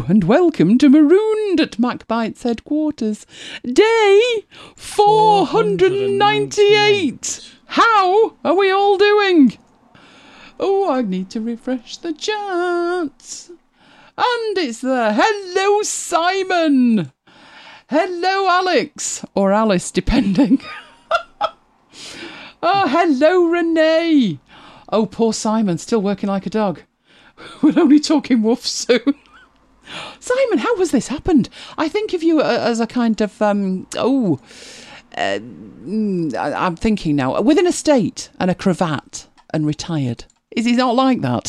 and welcome to Marooned at MacBite's headquarters. Day 498. How are we all doing? Oh, I need to refresh the chat. And it's there. Hello, Simon. Hello, Alex. Or Alice, depending. Oh, hello, Renee. Oh, poor Simon, still working like a dog. We're only talking woof soon. Simon, how has this happened? I think of you as a kind of, I'm thinking now, with an estate and a cravat and retired. Is he not like that?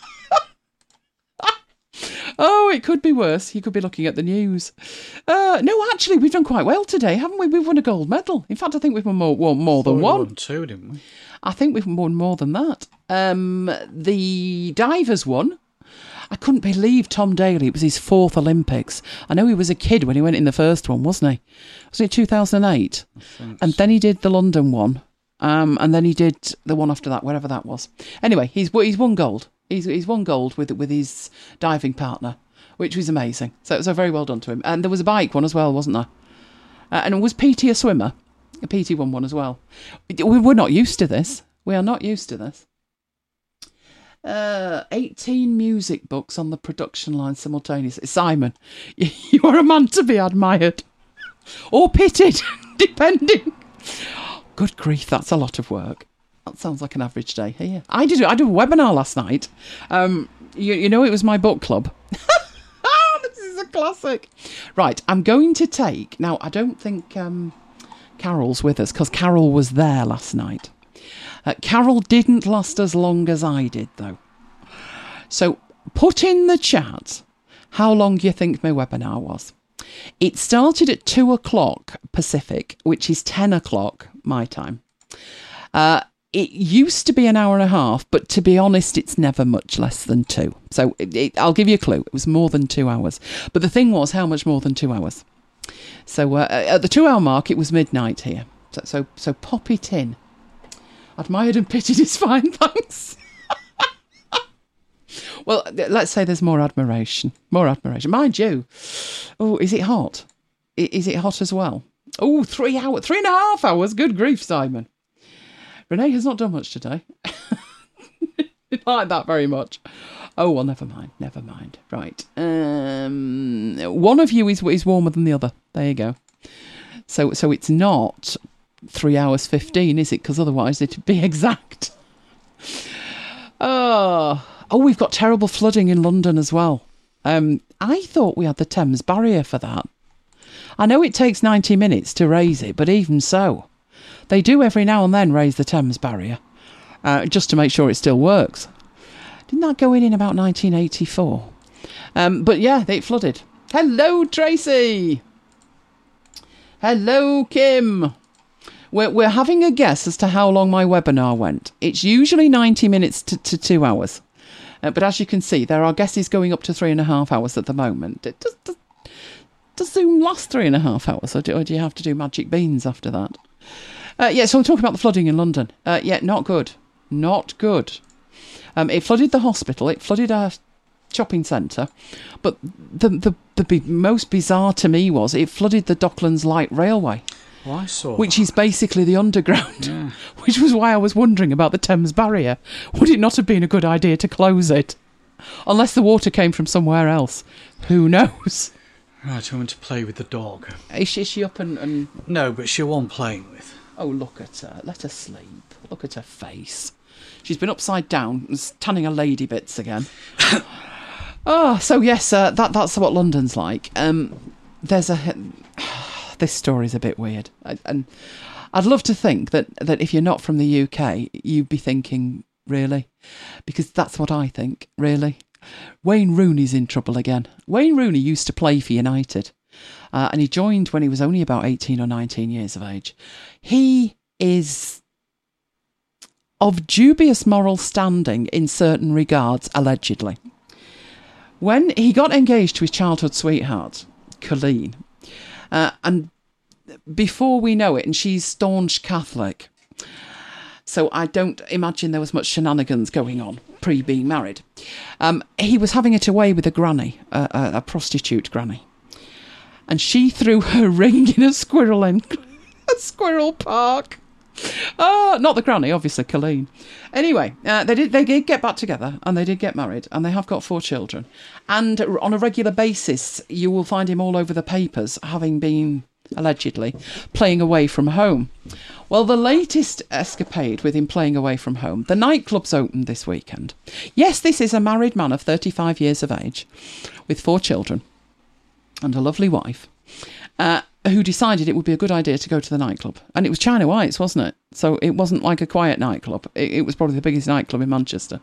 Oh, it could be worse. He could be looking at the news. No, actually, we've done quite well today, haven't we? We've won a gold medal. In fact, I think we've won more than one. We won two, didn't we? I think we've won more than that. The divers won. I couldn't believe Tom Daley. It was his fourth Olympics. I know he was a kid when he went in the first one, wasn't he? Wasn't it 2008? And then he did the London one. And then he did the one after that, wherever that was. Anyway, he's won gold. He's won gold with his diving partner, which was amazing. So very well done to him. And there was a bike one as well, wasn't there? And was Petey a swimmer? Petey won one as well. We're not used to this. We are not used to this. 18 music books on the production line simultaneously. Simon, you are a man to be admired. Or pitied, depending. Good grief, that's a lot of work. That sounds like an average day here. I did a webinar last night. You know, it was my book club. This is a classic. Right, I'm going to take... Now, I don't think Carol's with us, because Carol was there last night. Carol didn't last as long as I did, though. So, put in the chat how long you think my webinar was. It started at 2 o'clock Pacific, which is 10 o'clock my time. It used to be an hour and a half, but to be honest, it's never much less than 2. So I'll give you a clue. It was more than 2 hours. But the thing was, how much more than 2 hours? So at the 2 hour mark, it was midnight here. So pop it in. Admired and pitied is fine, thanks. Well, let's say there's more admiration. More admiration. Mind you. Oh, is it hot? Is it hot as well? Oh, 3 hours, 3.5 hours. Good grief, Simon. Renee has not done much today. Like that very much. Oh, well, never mind. Right. One of you is warmer than the other. There you go. So it's not 3 hours 15, is it? Because otherwise it'd be exact. Oh, we've got terrible flooding in London as well. I thought we had the Thames barrier for that. I know it takes 90 minutes to raise it, but even so, they do every now and then raise the Thames barrier, just to make sure it still works. Didn't that go in about 1984? But yeah, it flooded. Hello, Tracy. Hello, Kim. We're having a guess as to how long my webinar went. It's usually 90 minutes to 2 hours. But as you can see, there are guesses going up to 3.5 hours at the moment. Does Zoom last 3.5 hours, or do you have to do magic beans after that? So I'm talking about the flooding in London. Not good. Not good. It flooded the hospital. It flooded our shopping centre. But the most bizarre to me was it flooded the Docklands Light Railway. Well, I saw which is basically the underground. Yeah. Which was why I was wondering about the Thames barrier. Would it not have been a good idea to close it? Unless the water came from somewhere else. Who knows? Right, I want to play with the dog. Is she up and... No, but she won't playing with. Oh, look at her. Let her sleep. Look at her face. She's been upside down and tanning her lady bits again. So yes, that's what London's like. There's a... This story's a bit weird. And I'd love to think that if you're not from the UK, you'd be thinking, really? Because that's what I think, really. Wayne Rooney's in trouble again. Wayne Rooney used to play for United. And he joined when he was only about 18 or 19 years of age. He is of dubious moral standing in certain regards, allegedly. When he got engaged to his childhood sweetheart, Colleen, and before we know it, and she's staunch Catholic, So I don't imagine there was much shenanigans going on pre-being married. He was having it away with a granny, a prostitute granny. And she threw her ring in a squirrel park. Not the granny, obviously, Colleen. Anyway, they did get back together, and they did get married, and they have got 4 children. And on a regular basis, you will find him all over the papers, having been, allegedly, playing away from home. Well, the latest escapade with him playing away from home, the nightclub's opened this weekend. Yes, this is a married man of 35 years of age, with 4 children, and a lovely wife, who decided it would be a good idea to go to the nightclub. And it was China White's, wasn't it? So it wasn't like a quiet nightclub. It was probably the biggest nightclub in Manchester.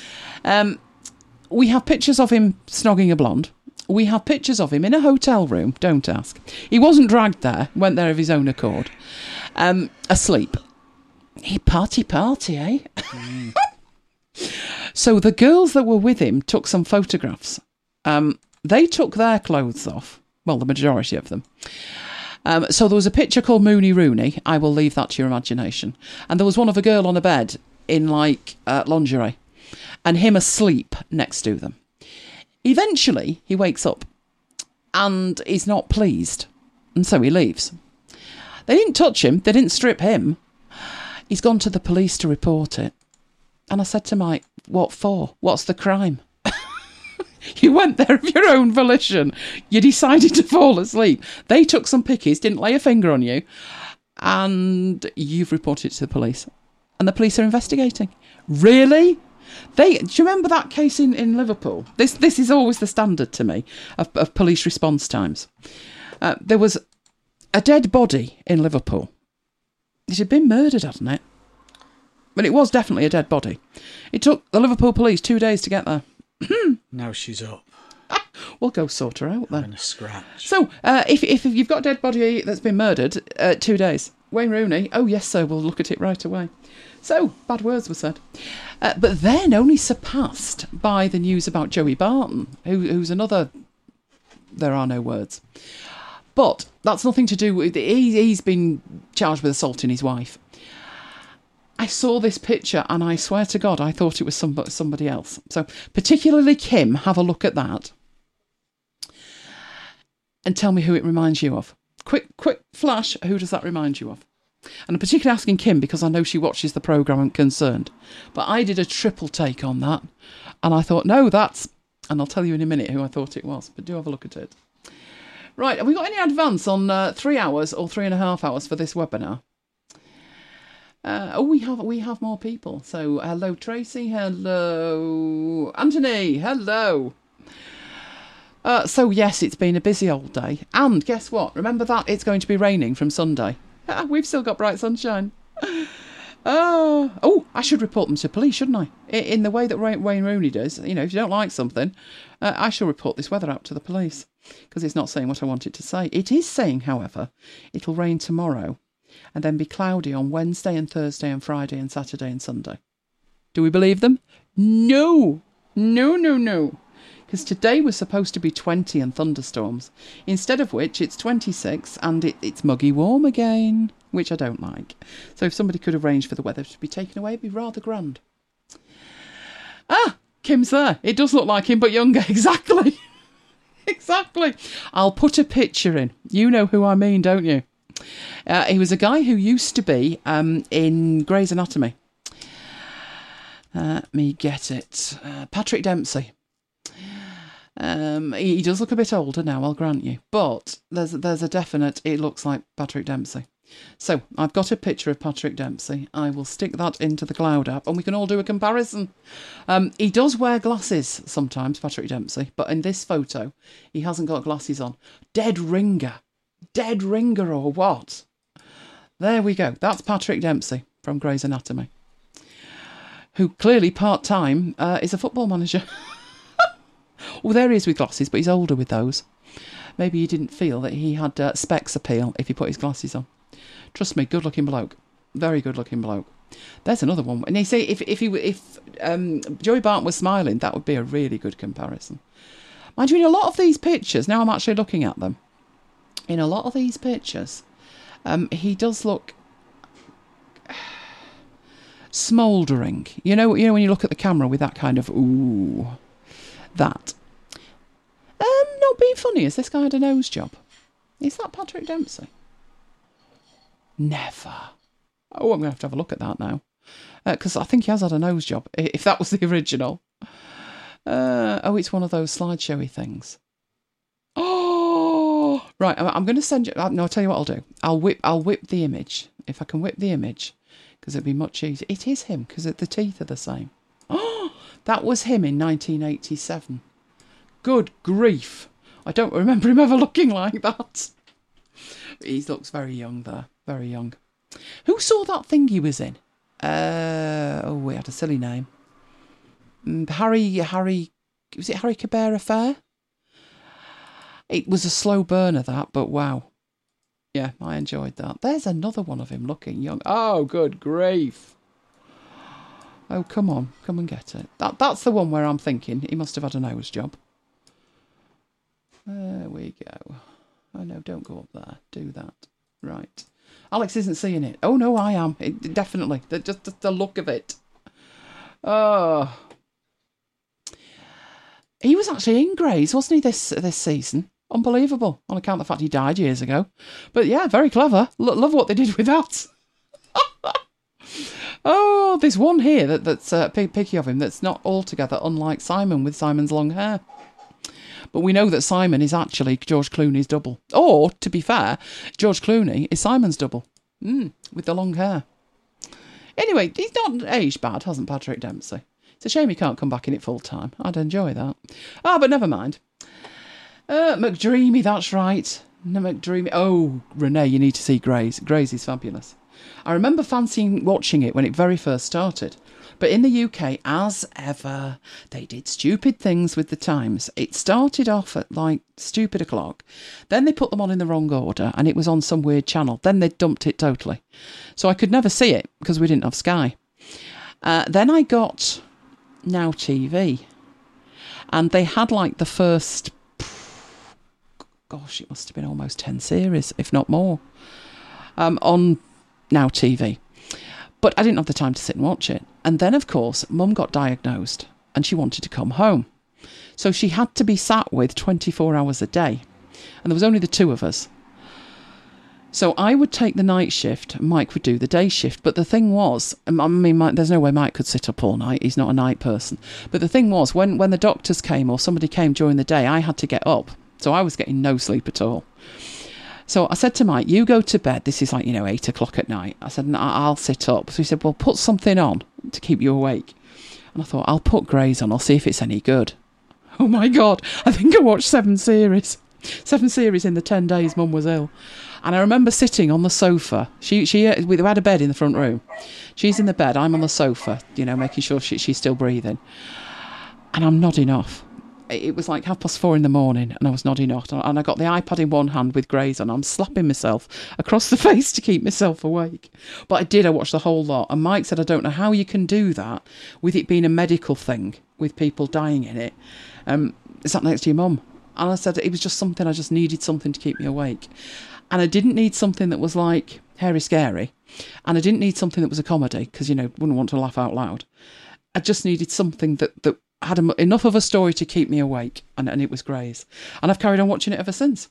We have pictures of him snogging a blonde. We have pictures of him in a hotel room, don't ask. He wasn't dragged there, went there of his own accord. Asleep. He party, eh? Mm. So the girls that were with him took some photographs. They took their clothes off. Well, the majority of them. So there was a picture called Mooney Rooney. I will leave that to your imagination. And there was one of a girl on a bed in, lingerie. And him asleep next to them. Eventually, he wakes up. And he's not pleased. And so he leaves. They didn't touch him. They didn't strip him. He's gone to the police to report it. And I said to Mike, what for? What's the crime? You went there of your own volition. You decided to fall asleep. They took some pickies, didn't lay a finger on you, and you've reported it to the police. And the police are investigating. Really? Do you remember that case in Liverpool? This is always the standard to me of police response times. There was a dead body in Liverpool. It had been murdered, hadn't it? But it was definitely a dead body. It took the Liverpool police 2 days to get there. Now she's up. We'll go sort her out then. And a scratch. So, if you've got a dead body that's been murdered, 2 days. Wayne Rooney, oh yes sir, we'll look at it right away. So, bad words were said. But then only surpassed by the news about Joey Barton, who's another, there are no words. But that's nothing to do with, he's been charged with assaulting his wife. I saw this picture and I swear to God, I thought it was somebody else. So particularly Kim, have a look at that. And tell me who it reminds you of. Quick flash, who does that remind you of? And I'm particularly asking Kim because I know she watches the programme and concerned. But I did a triple take on that. And I thought, no, that's... And I'll tell you in a minute who I thought it was. But do have a look at it. Right, have we got any advance on 3 hours or 3.5 hours for this webinar? We have more people. So hello Tracy, hello Anthony, hello. So yes, it's been a busy old day. And guess what? Remember that it's going to be raining from Sunday. We've still got bright sunshine. I should report them to police, shouldn't I? In the way that Wayne Rooney does. You know, if you don't like something, I shall report this weather app to the police because it's not saying what I want it to say. It is saying, however, it'll rain tomorrow. And then be cloudy on Wednesday and Thursday and Friday and Saturday and Sunday. Do we believe them? No. Because today was supposed to be 20 and thunderstorms. Instead of which, it's 26 and it's muggy warm again, which I don't like. So if somebody could arrange for the weather to be taken away, it'd be rather grand. Kim's there. It does look like him, but younger. Exactly. Exactly. I'll put a picture in. You know who I mean, don't you? He was a guy who used to be in Grey's Anatomy. Let me get it. Patrick Dempsey. He does look a bit older now, I'll grant you. But there's a definite, it looks like Patrick Dempsey. So, I've got a picture of Patrick Dempsey. I will stick that into the Cloud app and we can all do a comparison. He does wear glasses sometimes, Patrick Dempsey. But in this photo, he hasn't got glasses on. Dead ringer or what? There we go. That's Patrick Dempsey from Grey's Anatomy, who clearly part-time is a football manager. Well, there he is with glasses, but he's older with those. Maybe he didn't feel that he had specs appeal if he put his glasses on. Trust me, good-looking bloke. Very good-looking bloke. There's another one. And you see, if Joey Barton was smiling, that would be a really good comparison. Mind you, in a lot of these pictures, now I'm actually looking at them, in a lot of these pictures, he does look smouldering. You know when you look at the camera with that kind of, ooh, that. Not being funny, has this guy had a nose job? Is that Patrick Dempsey? Never. Oh, I'm going to have a look at that now. Because I think he has had a nose job, if that was the original. It's one of those slideshowy things. Oh, right. I'm going to send you. No, I'll tell you what I'll do. I'll whip the image. If I can whip the image, because it'd be much easier. It is him, because the teeth are the same. Oh, that was him in 1987. Good grief. I don't remember him ever looking like that. He looks very young there. Very young. Who saw that thing he was in? We had a silly name. Harry, was it Harry Caber Affair? It was a slow burner, that, but wow. Yeah, I enjoyed that. There's another one of him looking young. Oh, good grief. Oh, come on. Come and get it. That's the one where I'm thinking he must have had a nose job. There we go. Oh, no, don't go up there. Do that. Right. Alex isn't seeing it. Oh, no, I am. Definitely. Just the look of it. Oh. He was actually in Grays, wasn't he, this season? Unbelievable. On account of the fact he died years ago. But yeah, very clever. Love what they did with that. Oh, there's one here that's picky of him that's not altogether unlike Simon, with Simon's long hair. But we know that Simon is actually George Clooney's double. Or, to be fair, George Clooney is Simon's double. With the long hair. Anyway, he's not aged bad, hasn't Patrick Dempsey? It's a shame he can't come back in it full time. I'd enjoy that. But never mind. McDreamy, that's right. No, McDreamy. Oh, Renee, you need to see Grays. Grays is fabulous. I remember fancying watching it when it very first started. But in the UK, as ever, they did stupid things with the times. It started off at like stupid o'clock. Then they put them on in the wrong order and it was on some weird channel. Then they dumped it totally. So I could never see it because we didn't have Sky. Then I got Now TV. And they had like the first, gosh, it must have been almost 10 series, if not more, on Now TV. But I didn't have the time to sit and watch it. And then, of course, Mum got diagnosed and she wanted to come home. So she had to be sat with 24 hours a day. And there was only the two of us. So I would take the night shift, Mike would do the day shift. But the thing was, I mean, there's no way Mike could sit up all night. He's not a night person. But the thing was, when the doctors came or somebody came during the day, I had to get up. So I was getting no sleep at all. So I said to Mike, you go to bed. This is like, 8 o'clock at night. I said, no, I'll sit up. So he said, well, put something on to keep you awake. And I thought, I'll put Grays on. I'll see if it's any good. Oh, my God. I think I watched 7 series. 7 series in the 10 days Mum was ill. And I remember sitting on the sofa. We had a bed in the front room. She's in the bed. I'm on the sofa, making sure she's still breathing. And I'm nodding off. It was like 4:30 in the morning and I was nodding off. And I got the iPad in one hand with Grays on. I'm slapping myself across the face to keep myself awake. But I watched the whole lot. And Mike said, I don't know how you can do that with it being a medical thing, with people dying in it. Sat next to your mum. And I said, it was just something, I just needed something to keep me awake. And I didn't need something that was like Hairy Scary. And I didn't need something that was a comedy, because, wouldn't want to laugh out loud. I just needed something that had enough of a story to keep me awake, and it was Grays. And I've carried on watching it ever since.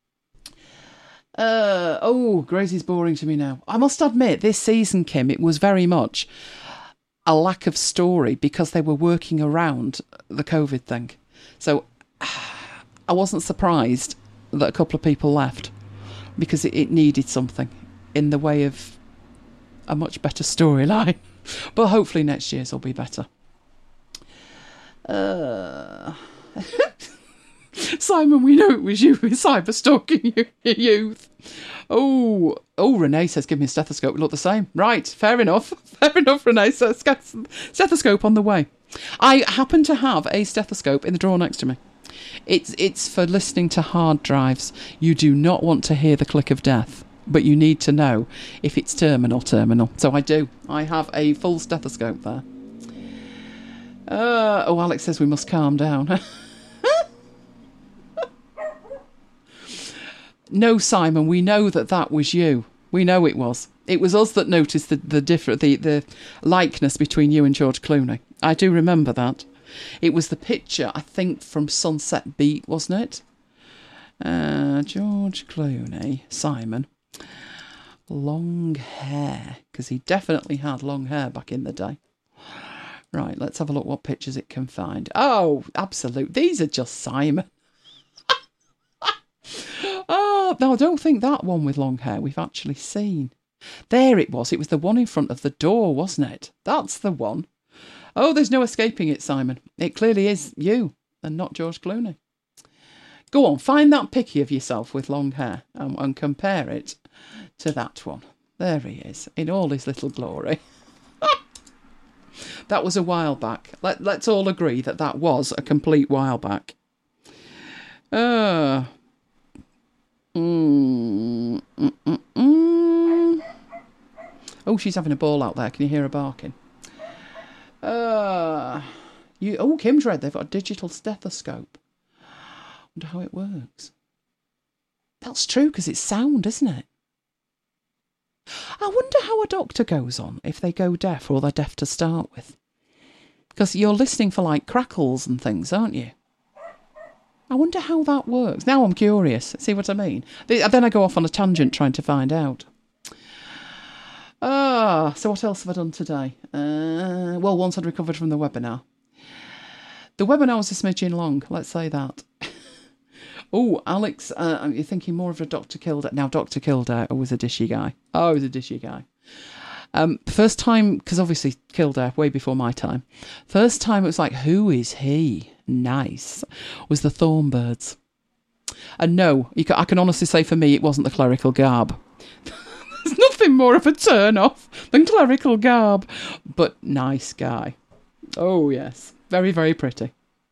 Grays is boring to me now. I must admit, this season, Kim, it was very much a lack of story because they were working around the COVID thing. So I wasn't surprised that a couple of people left because it needed something in the way of a much better storyline. But hopefully next year's will be better. Simon, we know it was you who was cyber stalking your youth. Oh, Renee says, give me a stethoscope. We look the same. Right, fair enough. Fair enough, Renee says, stethoscope on the way. I happen to have a stethoscope in the drawer next to me. It's for listening to hard drives. You do not want to hear the click of death, but you need to know if it's terminal. So I do. I have a full stethoscope there. Alex says we must calm down. No, Simon, we know that was you. We know it was. It was us that noticed the likeness between you and George Clooney. I do remember that. It was the picture, I think, from Sunset Beat, wasn't it? George Clooney, Simon. Long hair, because he definitely had long hair back in the day. Right, let's have a look what pictures it can find. Oh, absolute. These are just Simon. Oh, no, I don't think that one with long hair we've actually seen. There it was. It was the one in front of the door, wasn't it? That's the one. Oh, there's no escaping it, Simon. It clearly is you and not George Clooney. Go on, find that picky of yourself with long hair and compare it to that one. There he is, in all his little glory. That was a while back. Let's all agree that was a complete while back. Oh, she's having a ball out there. Can you hear her barking? Kim's read they've got a digital stethoscope. Wonder how it works. That's true, because it's sound, isn't it? I wonder how a doctor goes on if they go deaf, or they're deaf to start with. Because you're listening for like crackles and things, aren't you? I wonder how that works. Now I'm curious. See what I mean? Then I go off on a tangent trying to find out. So what else have I done today? Once I'd recovered from the webinar. The webinar was a smidgen long, let's say that. Oh, Alex, you're thinking more of a Dr. Kildare. Now, Dr. Kildare was a dishy guy. Oh, he was a dishy guy. First time, because obviously Kildare, way before my time. First time it was like, who is he? Nice. Was the Thornbirds. And no, I can honestly say for me, it wasn't the clerical garb. There's nothing more of a turn-off than clerical garb. But nice guy. Oh, yes. Very, very pretty.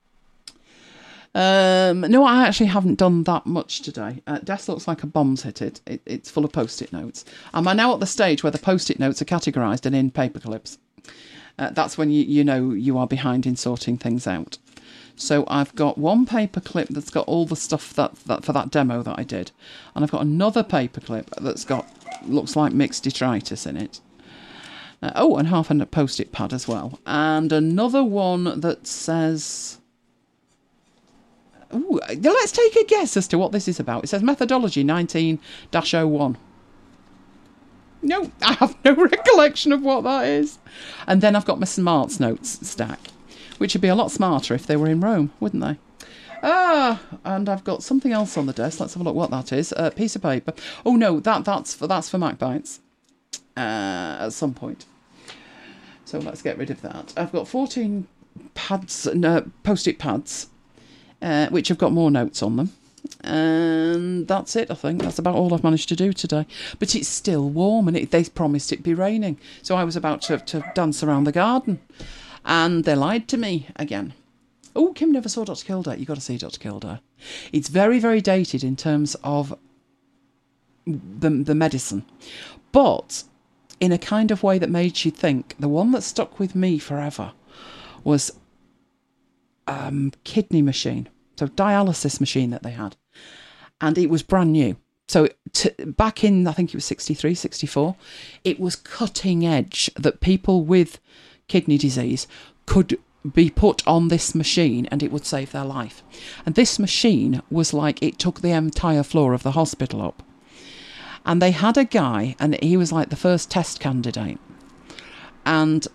No, I actually haven't done that much today. Desk looks like a bomb's hit it. It's full of post-it notes. Am I now at the stage where the post-it notes are categorised and in paper clips? That's when you know you are behind in sorting things out. So I've got one paper clip that's got all the stuff that for that demo that I did. And I've got another paper clip that's got, looks like mixed detritus in it. And half a post-it pad as well. And another one that says... Ooh, let's take a guess as to what this is about. It says Methodology 19-01. No, I have no recollection of what that is. And then I've got my Smarts Notes stack, which would be a lot smarter if they were in Rome, wouldn't they? And I've got something else on the desk. Let's have a look what that is. A piece of paper. Oh, no, that's for MacBites at some point. So let's get rid of that. I've got 14 pads, post-it pads, which have got more notes on them. And that's it, I think. That's about all I've managed to do today. But it's still warm, and they promised it'd be raining. So I was about to dance around the garden. And they lied to me again. Oh, Kim never saw Dr. Kildare. You've got to see Dr. Kildare. It's very, very dated in terms of the medicine. But in a kind of way that made you think. The one that stuck with me forever was kidney machine. So dialysis machine that they had. And it was brand new. So back in, I think it was 63, 64, it was cutting edge that people with kidney disease could be put on this machine and it would save their life. And this machine was like, it took the entire floor of the hospital up. And they had a guy, and he was like the first test candidate. And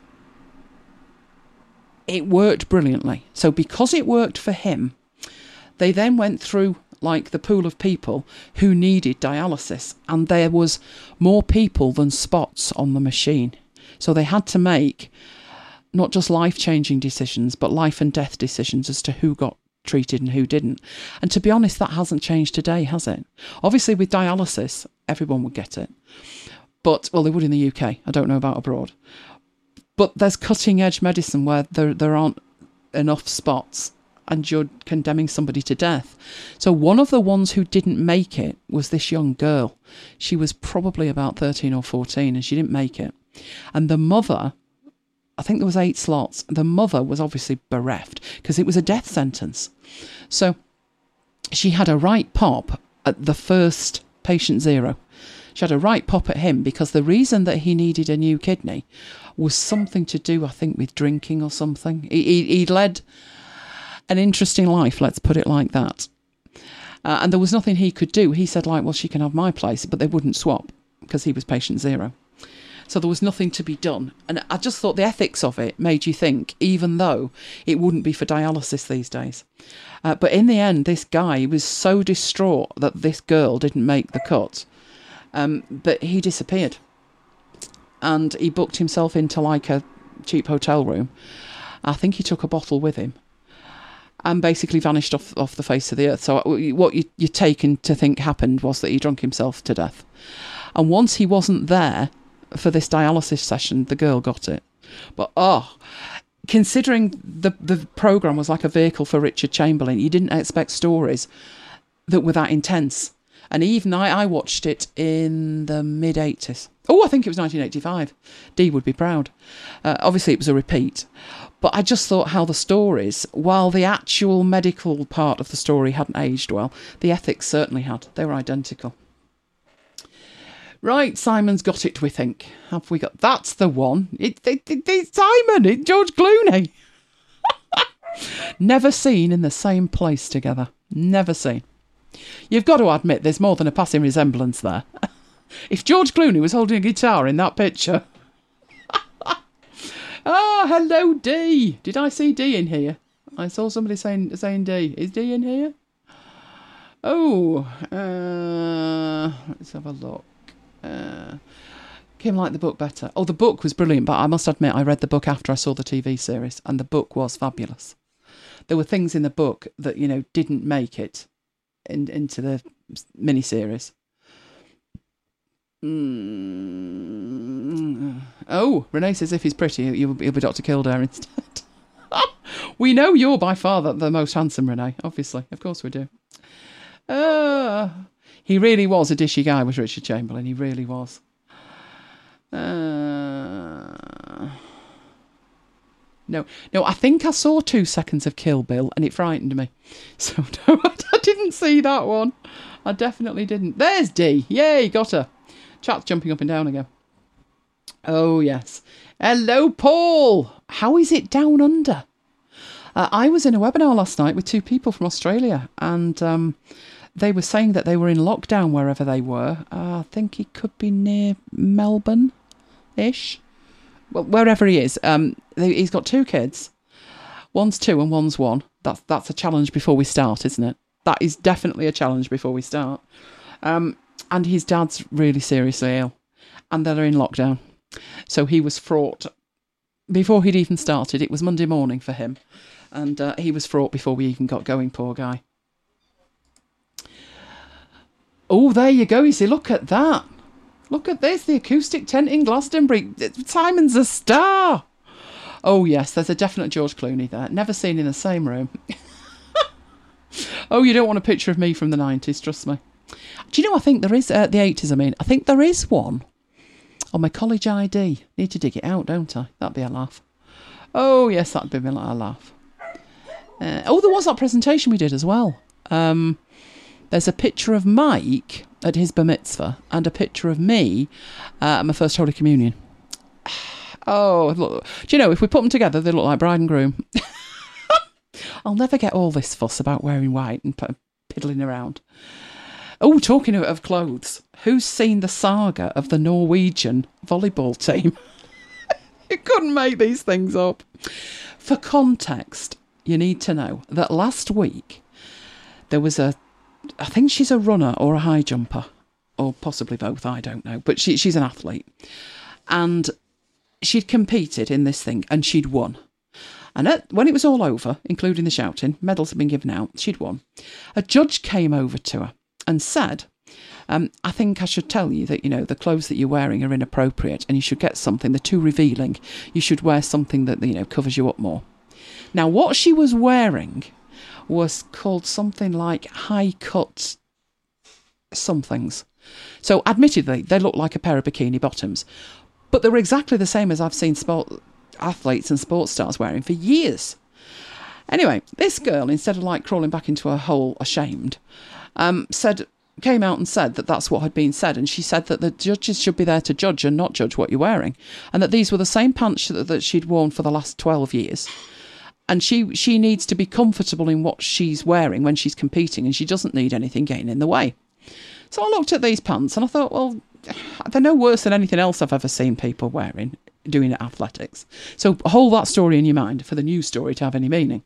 it worked brilliantly. So because it worked for him, they then went through like the pool of people who needed dialysis, and there was more people than spots on the machine. So they had to make not just life-changing decisions, but life and death decisions as to who got treated and who didn't. And to be honest, that hasn't changed today, has it? Obviously, with dialysis, everyone would get it. But, well, they would in the UK. I don't know about abroad. But there's cutting-edge medicine where there aren't enough spots and you're condemning somebody to death. So one of the ones who didn't make it was this young girl. She was probably about 13 or 14 and she didn't make it. And the mother, I think there was 8 slots. The mother was obviously bereft because it was a death sentence. So she had a right pop at the first patient 0. She had a right pop at him because the reason that he needed a new kidney was something to do, I think, with drinking or something. He'd led an interesting life, let's put it like that. And there was nothing he could do. He said, like, well, she can have my place, but they wouldn't swap because he was patient zero. So there was nothing to be done. And I just thought the ethics of it made you think, even though it wouldn't be for dialysis these days. But in the end, this guy was so distraught that this girl didn't make the cut that he disappeared. And he booked himself into like a cheap hotel room. I think he took a bottle with him and basically vanished off the face of the earth. So what you're taken to think happened was that he drunk himself to death. And once he wasn't there for this dialysis session, the girl got it. But considering the programme was like a vehicle for Richard Chamberlain, you didn't expect stories that were that intense. And even I watched it in the mid-80s. Oh, I think it was 1985. Dee would be proud. Obviously, it was a repeat. But I just thought how the stories, while the actual medical part of the story hadn't aged well, the ethics certainly had. They were identical. Right, Simon's got it, we think. Have we got... That's the one. It's Simon. It's George Clooney. Never seen in the same place together. Never seen. You've got to admit there's more than a passing resemblance there. If George Clooney was holding a guitar in that picture... hello, Dee. Did I see Dee in here? I saw somebody saying Dee. Is Dee in here? Oh, let's have a look. Kim liked the book better. Oh, the book was brilliant, but I must admit I read the book after I saw the TV series, and the book was fabulous. There were things in the book that, didn't make it into the miniseries. Oh, Renee says if he's pretty, he'll be Dr. Kildare instead. We know you're by far the most handsome, Renee, obviously. Of course we do. He really was a dishy guy, was Richard Chamberlain. He really was. No, I think I saw 2 seconds of Kill Bill and it frightened me. So no, I didn't see that one. I definitely didn't. There's Dee. Yay, got her. Chat's jumping up and down again. Oh, yes. Hello, Paul. How is it down under? I was in a webinar last night with 2 people from Australia, and they were saying that they were in lockdown wherever they were. I think he could be near Melbourne-ish. Well, wherever he is. He's got 2 kids. One's 2 and one's 1. That's a challenge before we start, isn't it? That is definitely a challenge before we start. And his dad's really seriously ill. And they're in lockdown. So he was fraught before he'd even started. It was Monday morning for him. And he was fraught before we even got going, poor guy. Oh, there you go. You see, look at that. Look at this. The acoustic tent in Glastonbury. Simon's a star. Oh, yes. There's a definite George Clooney there. Never seen in the same room. Oh, you don't want a picture of me from the 90s, trust me. Do you know, I think there is, the 80s, I think there is one on my college ID. Need to dig it out, don't I? That'd be a laugh. Oh, yes, that'd be a laugh. There was that presentation we did as well. There's a picture of Mike at his bar mitzvah and a picture of me at my first Holy Communion. Oh, look. Do you know, if we put them together, they look like bride and groom. I'll never get all this fuss about wearing white and piddling around. Oh, talking of clothes, who's seen the saga of the Norwegian volleyball team? You couldn't make these things up. For context, you need to know that last week there was I think she's a runner or a high jumper, or possibly both, I don't know, but she's an athlete. And she'd competed in this thing and she'd won. And when it was all over, including the shouting, medals had been given out, she'd won. A judge came over to her and said, I think I should tell you that, the clothes that you're wearing are inappropriate and you should get something, they're too revealing. You should wear something that, covers you up more. Now, what she was wearing was called something like high-cut somethings. So, admittedly, they looked like a pair of bikini bottoms. But they were exactly the same as I've seen sport athletes and sports stars wearing for years. Anyway, this girl, instead of crawling back into her hole ashamed, said, came out and said that that's what had been said, and she said that the judges should be there to judge and not judge what you're wearing, and that these were the same pants that she'd worn for the last 12 years. And she needs to be comfortable in what she's wearing when she's competing, and she doesn't need anything getting in the way. So I looked at these pants and I thought, well, they're no worse than anything else I've ever seen people wearing, doing at athletics. So hold that story in your mind for the news story to have any meaning.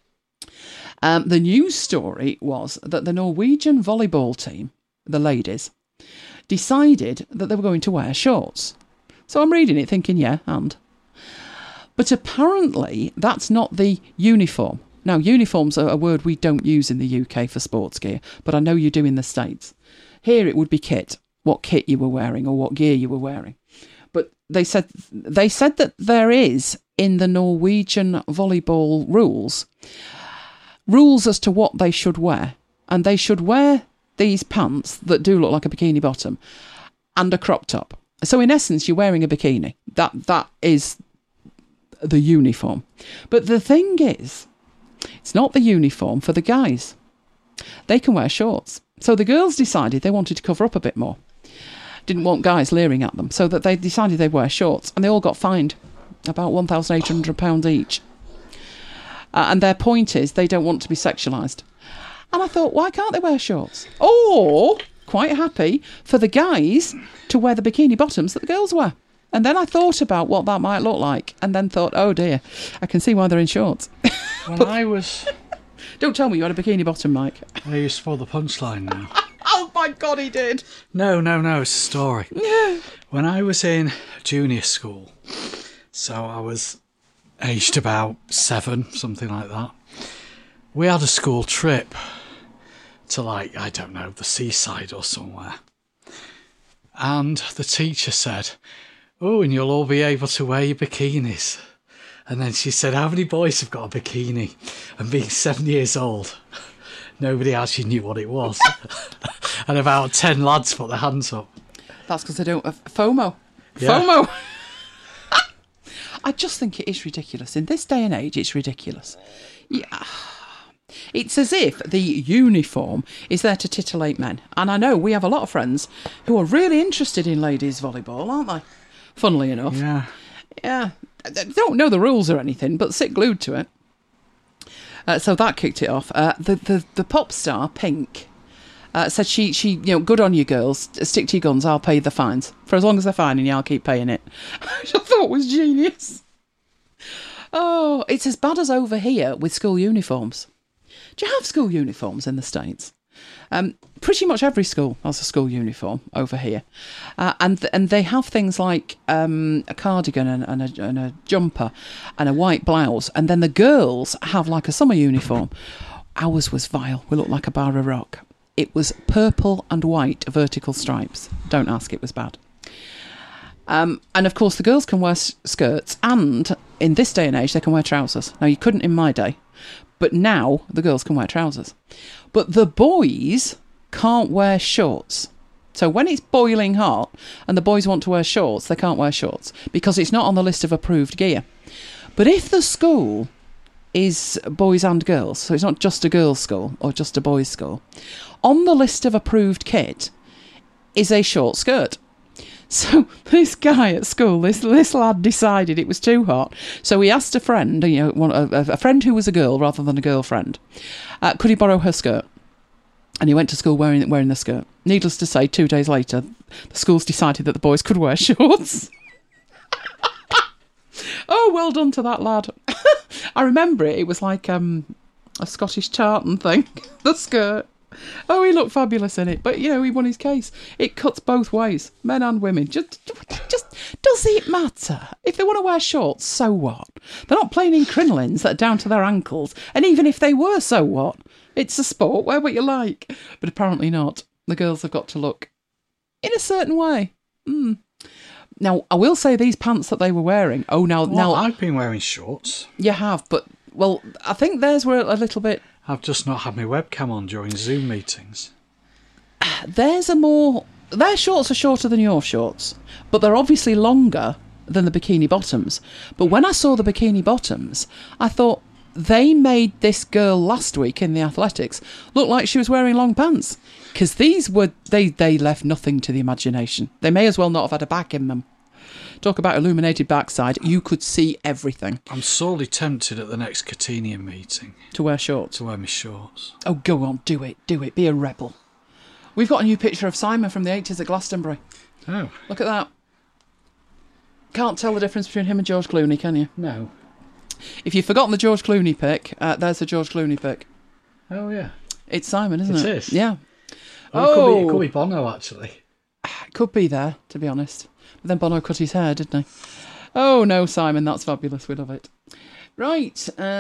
The news story was that the Norwegian volleyball team, the ladies, decided that they were going to wear shorts. So I'm reading it thinking, yeah, and... But apparently that's not the uniform. Now, uniforms are a word we don't use in the UK for sports gear, but I know you do in the States. Here it would be kit, what kit you were wearing or what gear you were wearing. But they said that there is, in the Norwegian volleyball rules as to what they should wear. And they should wear these pants that do look like a bikini bottom and a crop top. So in essence, you're wearing a bikini. That is the uniform. But the thing is, it's not the uniform for the guys. They can wear shorts. So the girls decided they wanted to cover up a bit more. Didn't want guys leering at them. So that they decided they'd wear shorts. And they all got fined about £1,800 each. And their point is they don't want to be sexualised. And I thought, why can't they wear shorts? Or, quite happy, for the guys to wear the bikini bottoms that the girls wear. And then I thought about what that might look like, and then thought, oh dear, I can see why they're in shorts. I was... Don't tell me you had a bikini bottom, Mike. I used to spoil the punchline now. Oh my God, he did. No, it's a story. When I was in junior school, so I was aged about 7, something like that, we had a school trip to, like, I don't know, the seaside or somewhere. And the teacher said, oh, and you'll all be able to wear your bikinis. And then she said, how many boys have got a bikini? And being 7 years old, nobody actually knew what it was. And about 10 lads put their hands up. That's because they don't have FOMO. Yeah. FOMO! I just think it is ridiculous. In this day and age, it's ridiculous. Yeah. It's as if the uniform is there to titillate men. And I know we have a lot of friends who are really interested in ladies' volleyball, aren't they? Funnily enough. Yeah. Yeah. They don't know the rules or anything, but sit glued to it. So that kicked it off. The pop star, Pink, said she good on you girls, stick to your guns, I'll pay the fines. For as long as they're fining you, I'll keep paying it. Which I thought was genius. Oh, it's as bad as over here with school uniforms. Do you have school uniforms in the States? Pretty much every school has a school uniform over here. And they have things like a cardigan and a jumper and a white blouse. And then the girls have like a summer uniform. Ours was vile. We looked like a bar of rock. It was purple and white vertical stripes. Don't ask, it was bad. And of course the girls can wear skirts, and in this day and age they can wear trousers. Now you couldn't in my day, but now the girls can wear trousers. But the boys can't wear shorts. So when it's boiling hot and the boys want to wear shorts, they can't wear shorts because it's not on the list of approved gear. But if the school is boys and girls, so it's not just a girls' school or just a boys' school, on the list of approved kit is a short skirt. So this guy at school, this lad decided it was too hot. So he asked a friend, a friend who was a girl rather than a girlfriend, could he borrow her skirt? And he went to school wearing the skirt. Needless to say, 2 days later, the schools decided that the boys could wear shorts. Oh, well done to that lad. I remember it. It was like a Scottish tartan thing, the skirt. Oh, he looked fabulous in it. But, he won his case. It cuts both ways, men and women. Just does it matter? If they want to wear shorts, so what? They're not playing in crinolines that are down to their ankles. And even if they were, so what? It's a sport, wear what you like. But apparently not. The girls have got to look in a certain way. Now, I will say these pants that they were wearing. Now I've been wearing shorts. You have, but, well, I think theirs were a little bit... I've just not had my webcam on during Zoom meetings. Their shorts are shorter than your shorts, but they're obviously longer than the bikini bottoms. But when I saw the bikini bottoms, I thought, they made this girl last week in the athletics look like she was wearing long pants. Because these were, they left nothing to the imagination. They may as well not have had a back in them. Talk about illuminated backside. You could see everything. I'm sorely tempted at the next Catenian meeting. To wear shorts? To wear my shorts. Oh, go on, do it. Be a rebel. We've got a new picture of Simon from the 80s at Glastonbury. Oh. Look at that. Can't tell the difference between him and George Clooney, can you? No. If you've forgotten the George Clooney pic, there's the George Clooney pic. Oh, yeah. It's Simon, isn't it? It is. Yeah. It could be Bono, actually. Could be there, to be honest. But then Bono cut his hair, didn't he? Oh, no, Simon, that's fabulous. We love it. Right.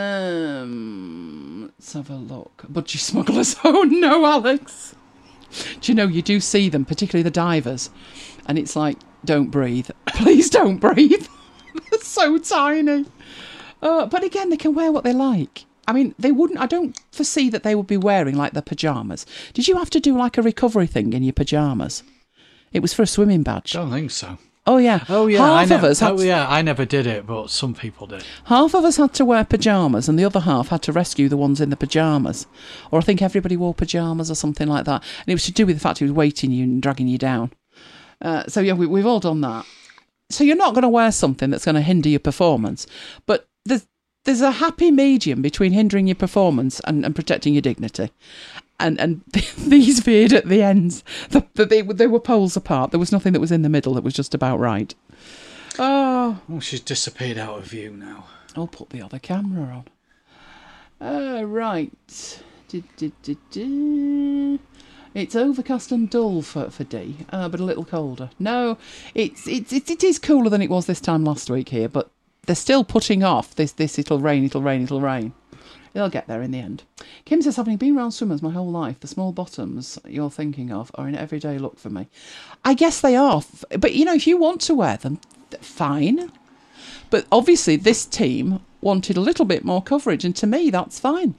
Let's have a look. Budgie smugglers. Oh, no, Alex. Do you know, you do see them, particularly the divers, and it's like, don't breathe. Please don't breathe. They're so tiny. But again, they can wear what they like. I mean, they wouldn't, I don't foresee that they would be wearing like their pyjamas. Did you have to do like a recovery thing in your pyjamas? It was for a swimming badge. Don't think so. Oh, yeah. Oh, yeah. I never did it, but some people did. Half of us had to wear pyjamas and the other half had to rescue the ones in the pyjamas. Or I think everybody wore pyjamas or something like that. And it was to do with the fact he was weighting you and dragging you down. So, yeah, we've all done that. So you're not going to wear something that's going to hinder your performance. But there's a happy medium between hindering your performance and protecting your dignity. And these veered at the ends. They were poles apart. There was nothing that was in the middle that was just about right. Oh, she's disappeared out of view now. I'll put the other camera on. Right. It's overcast and dull for D, but a little colder. No, it is cooler than it was this time last week here, but they're still putting off this it'll rain. They'll get there in the end. Kim says, having been round swimmers my whole life, the small bottoms you're thinking of are an everyday look for me. I guess they are. But, you know, if you want to wear them, fine. But obviously this team wanted a little bit more coverage, and to me, that's fine.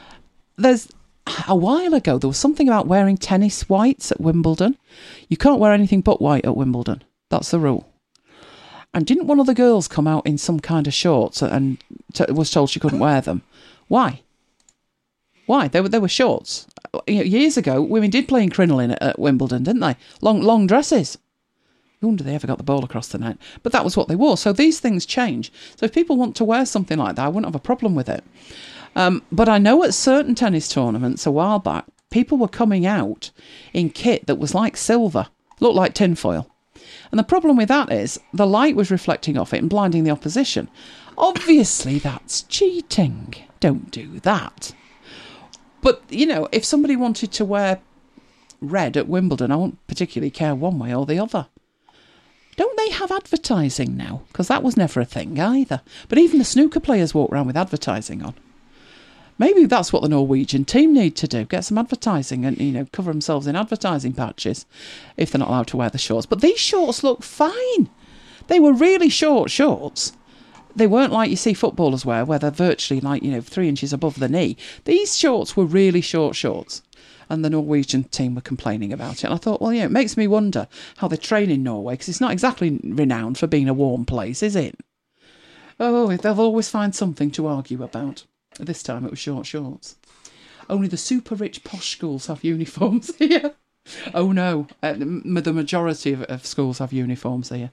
A while ago, there was something about wearing tennis whites at Wimbledon. You can't wear anything but white at Wimbledon. That's the rule. And didn't one of the girls come out in some kind of shorts and was told she couldn't wear them? Why? They were shorts. Years ago, women did play in crinoline at Wimbledon, didn't they? Long dresses. I wonder they ever got the ball across the net. But that was what they wore. So these things change. So if people want to wear something like that, I wouldn't have a problem with it. But I know at certain tennis tournaments a while back, people were coming out in kit that was like silver, looked like tinfoil. And the problem with that is the light was reflecting off it and blinding the opposition. Obviously, that's cheating. Don't do that. But, you know, if somebody wanted to wear red at Wimbledon, I wouldn't particularly care one way or the other. Don't they have advertising now? Because that was never a thing either. But even the snooker players walk around with advertising on. Maybe that's what the Norwegian team need to do. Get some advertising and, you know, cover themselves in advertising patches if they're not allowed to wear the shorts. But these shorts look fine. They were really short shorts. They weren't like you see footballers wear, where they're virtually like, you know, 3 inches above the knee. These shorts were really short shorts. And the Norwegian team were complaining about it. And I thought, well, yeah, it makes me wonder how they train in Norway, because it's not exactly renowned for being a warm place, is it? Oh, they'll always find something to argue about. This time it was short shorts. Only the super rich posh schools have uniforms here. Oh no, the majority of schools have uniforms here.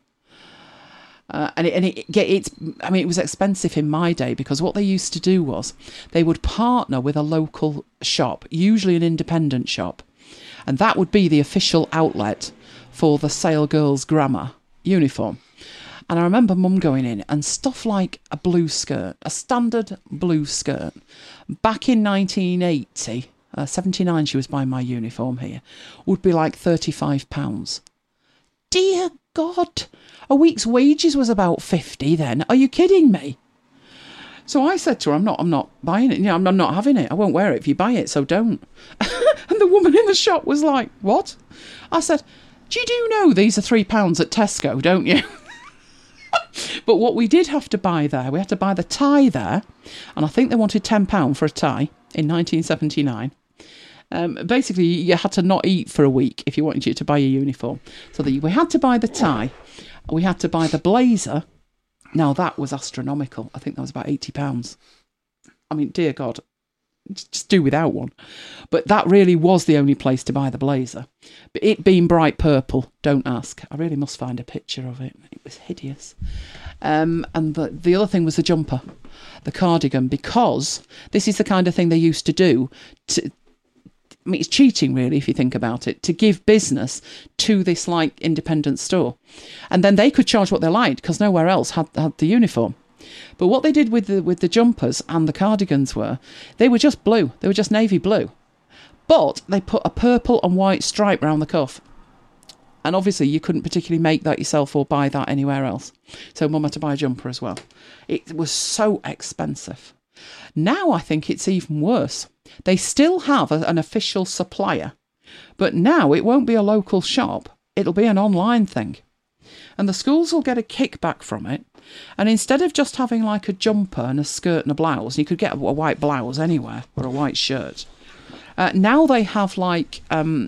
It was expensive in my day, because what they used to do was they would partner with a local shop, usually an independent shop, and that would be the official outlet for the Sale Girls Grammar uniform. And I remember Mum going in, and stuff like a blue skirt, a standard blue skirt, back in 1980, 79 she was buying my uniform here, would be like £35. Dear God, a week's wages was about 50 then. Are you kidding me? So I said to her, I'm not buying it. You know, I'm not having it. I won't wear it if you buy it, so don't. And the woman in the shop was like, what? I said, do you know these are £3 at Tesco, don't you? But what we did have to buy there, we had to buy the tie there, and I think they wanted £10 for a tie in 1979. Basically, you had to not eat for a week if you wanted you to buy your uniform. So we had to buy the tie, we had to buy the blazer. Now, that was astronomical. I think that was about £80. I mean, dear God, just do without one. But that really was the only place to buy the blazer. But it being bright purple, don't ask. I really must find a picture of it. It was hideous. And the other thing was the jumper, the cardigan, because this is the kind of thing they used to do. I mean, it's cheating, really, if you think about it, to give business to this, like, independent store. And then they could charge what they liked, because nowhere else had the uniform. But what they did with the jumpers and the cardigans they were just blue. They were just navy blue. But they put a purple and white stripe round the cuff. And obviously you couldn't particularly make that yourself or buy that anywhere else. So Mum had to buy a jumper as well. It was so expensive. Now I think it's even worse. They still have an official supplier. But now it won't be a local shop. It'll be an online thing. And the schools will get a kickback from it. And instead of just having like a jumper and a skirt and a blouse, you could get a white blouse anywhere or a white shirt. Now they have like a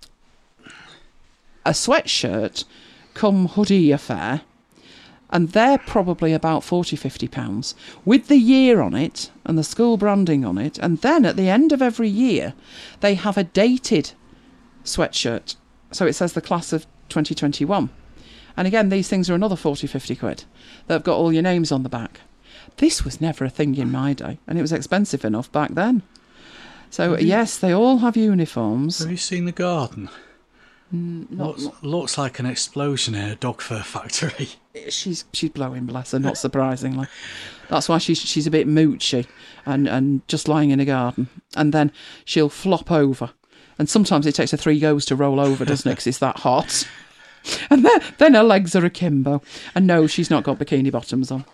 sweatshirt come hoodie affair, and they're probably about £40-50 with the year on it and the school branding on it. And then at the end of every year, they have a dated sweatshirt. So it says the class of 2021. And again, these things are another 40-50 quid. They've got all your names on the back. This was never a thing in my day, and it was expensive enough back then. So, yes, they all have uniforms. Have you seen the garden? Looks like an explosion in a dog fur factory. She's blowing, bless her, not surprisingly. That's why she's a bit moochy and just lying in a garden. And then she'll flop over. And sometimes it takes her 3 goes to roll over, doesn't it, because it's that hot. And then her legs are akimbo. And no, she's not got bikini bottoms on.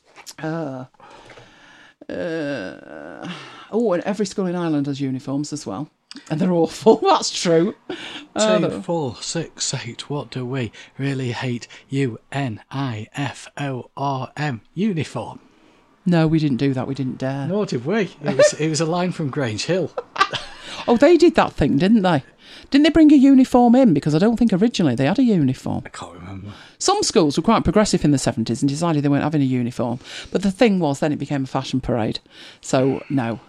And every school in Ireland has uniforms as well. And they're awful. That's true. 2, 4, 6, 8. What do we really hate? UNIFORM. Uniform. No, we didn't do that. We didn't dare. Nor did we. It was a line from Grange Hill. Oh, they did that thing, didn't they? Didn't they bring a uniform in? Because I don't think originally they had a uniform. I can't remember. Some schools were quite progressive in the 70s and decided they weren't having a uniform. But the thing was, then it became a fashion parade. So, no.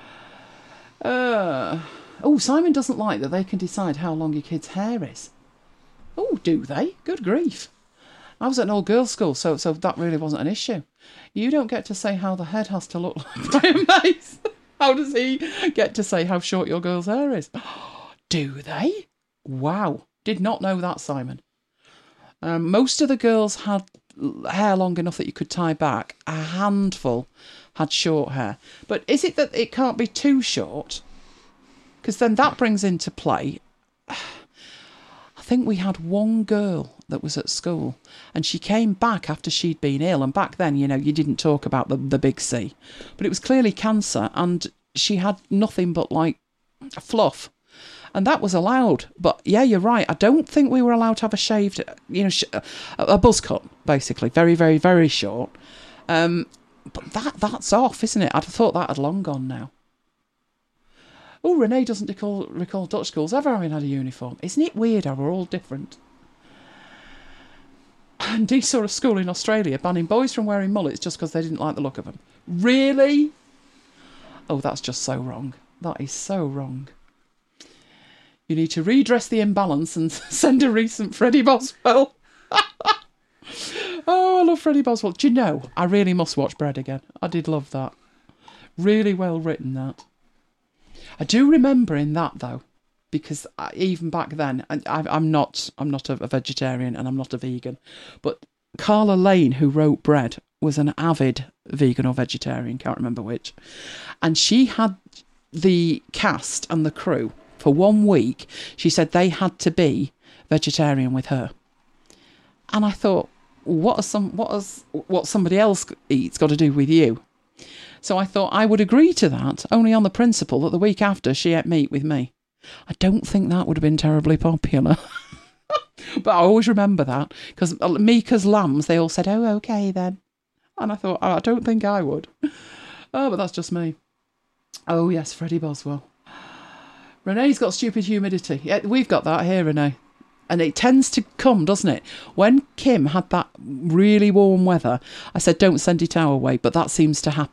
Simon doesn't like that they can decide how long your kid's hair is. Oh, do they? Good grief. I was at an all-girls school, so that really wasn't an issue. You don't get to say how the head has to look like, Brian Mace. How does he get to say how short your girl's hair is? Do they? Wow. Did not know that, Simon. Most of the girls had hair long enough that you could tie back. A handful had short hair. But is it that it can't be too short? Because then that brings into play... I think we had one girl that was at school and she came back after she'd been ill. And back then, you didn't talk about the big C. But it was clearly cancer and she had nothing but, like, fluff. And that was allowed. But, yeah, you're right. I don't think we were allowed to have a shaved, a buzz cut, basically. Very, very, very short. But that's off, isn't it? I'd have thought that had long gone now. Oh, Renee doesn't recall Dutch schools ever having had a uniform. Isn't it weird how we're all different? And Dee saw a school in Australia banning boys from wearing mullets just because they didn't like the look of them. Really? Oh, that's just so wrong. That is so wrong. You need to redress the imbalance and send a recent Freddie Boswell. Oh, I love Freddie Boswell. Do you know, I really must watch Bread again. I did love that. Really well written, that. I do remember in that, though, because even back then, I'm not a vegetarian and I'm not a vegan, but Carla Lane, who wrote Bread, was an avid vegan or vegetarian, can't remember which, and she had the cast and the crew for 1 week. She said they had to be vegetarian with her, and I thought, what somebody else eats got to do with you? So I thought I would agree to that, only on the principle that the week after she ate meat with me. I don't think that would have been terribly popular. But I always remember that, because Mika's lambs, they all said, oh, okay then. And I thought, I don't think I would. Oh, but that's just me. Oh, yes, Freddie Boswell. Renee's got stupid humidity. Yeah, we've got that here, Renee. And it tends to come, doesn't it? When Kim had that really warm weather, I said, don't send it our way, but that seems to happen.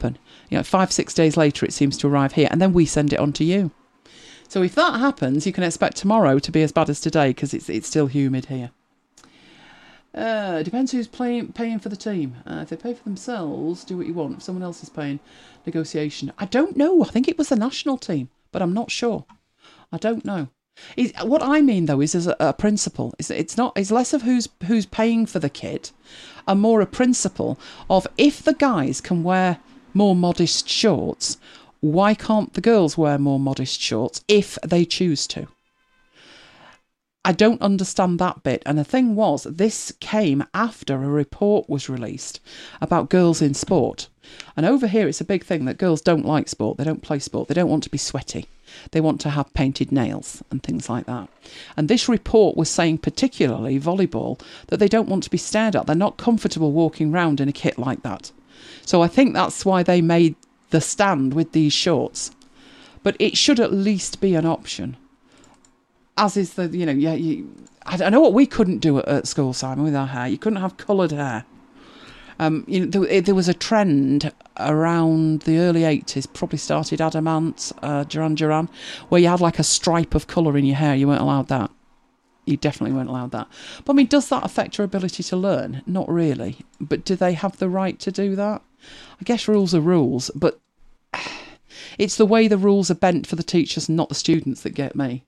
You know, 5-6 days later, it seems to arrive here, and then we send it on to you. So if that happens, you can expect tomorrow to be as bad as today, because it's still humid here. Depends who's paying for the team. If they pay for themselves, do what you want. If someone else is paying, negotiation. I don't know. I think it was the national team, but I'm not sure. I don't know. What I mean though is as a principle. It's less of who's paying for the kit, and more a principle of if the guys can wear more modest shorts, why can't the girls wear more modest shorts if they choose to? I don't understand that bit. And the thing was, this came after a report was released about girls in sport. And over here, it's a big thing that girls don't like sport. They don't play sport. They don't want to be sweaty. They want to have painted nails and things like that. And this report was saying, particularly volleyball, that they don't want to be stared at. They're not comfortable walking around in a kit like that. So I think that's why they made the stand with these shorts. But it should at least be an option. As is the, I know what we couldn't do at school, Simon, with our hair. You couldn't have coloured hair. There was a trend around the early 80s, probably started Adamant, Duran, where you had like a stripe of colour in your hair. You weren't allowed that. You definitely weren't allowed that. But I mean, does that affect your ability to learn? Not really. But do they have the right to do that? I guess rules are rules, but it's the way the rules are bent for the teachers and not the students that get me.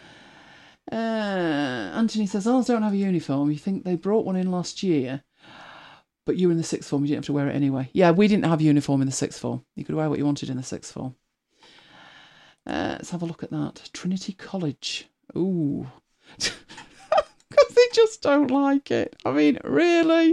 Anthony says, ours don't have a uniform. You think they brought one in last year, but you were in the sixth form, you didn't have to wear it anyway. Yeah, we didn't have a uniform in the sixth form. You could wear what you wanted in the sixth form. Let's have a look at that. Trinity College. Ooh. Because they just don't like it. I mean, really?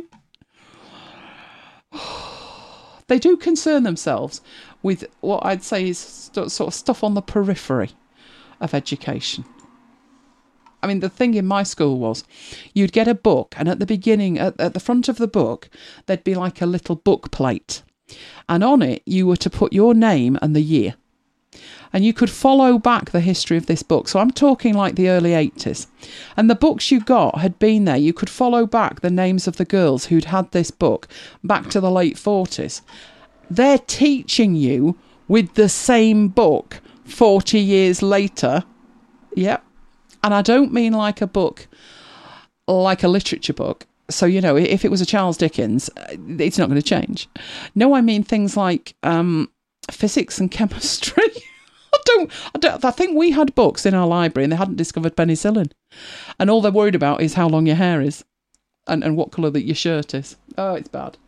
They do concern themselves with what I'd say is sort of stuff on the periphery of education. I mean, the thing in my school was you'd get a book, and at the beginning, at the front of the book, there'd be like a little book plate. And on it, you were to put your name and the year. And you could follow back the history of this book. So I'm talking like the early 80s. And the books you got had been there. You could follow back the names of the girls who'd had this book back to the late 40s. They're teaching you with the same book 40 years later. Yep. And I don't mean like a book, like a literature book. So, if it was a Charles Dickens, it's not going to change. No, I mean things like physics and chemistry. I think we had books in our library and they hadn't discovered penicillin. And all they're worried about is how long your hair is and what colour that your shirt is. Oh, it's bad.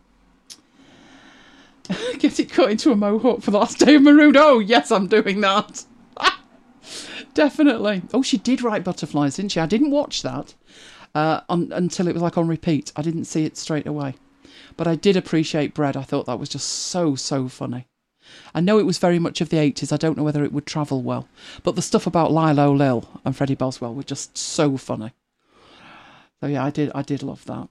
Get it cut into a mohawk for the last day of Maroon. Oh, yes, I'm doing that. Definitely. Oh, she did write Butterflies, didn't she? I didn't watch that until it was like on repeat. I didn't see it straight away. But I did appreciate Bread. I thought that was just so, so funny. I know it was very much of the 80s. I don't know whether it would travel well. But the stuff about Lilo Lil and Freddie Boswell were just so funny. So yeah, I did love that.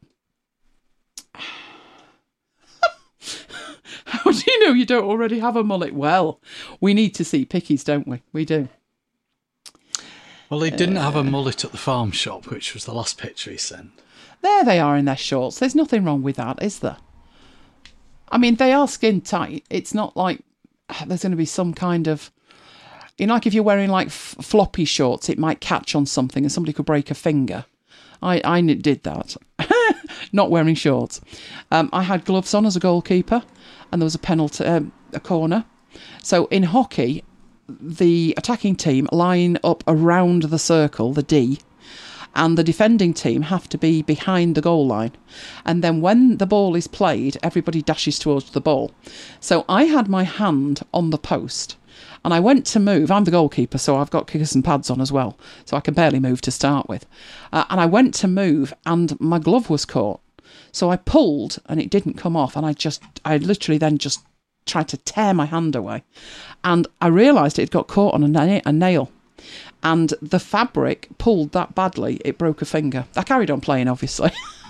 How do you know you don't already have a mullet? Well, we need to see pickies, don't we? We do. Well, he didn't have a mullet at the farm shop, which was the last picture he sent. There they are in their shorts. There's nothing wrong with that, is there? I mean, they are skin tight. It's not like there's going to be some kind of... like if you're wearing like floppy shorts, it might catch on something and somebody could break a finger. I did that. Not wearing shorts. I had gloves on as a goalkeeper and there was a penalty, a corner. So in hockey, the attacking team line up around the circle, the D, and the defending team have to be behind the goal line. And then when the ball is played, everybody dashes towards the ball. So I had my hand on the post and I went to move. I'm the goalkeeper, so I've got kickers and pads on as well. So I can barely move to start with. And I went to move and my glove was caught. So I pulled and it didn't come off. And I literally then just tried to tear my hand away. And I realised it had got caught on a nail. And the fabric pulled that badly, it broke a finger. I carried on playing, obviously.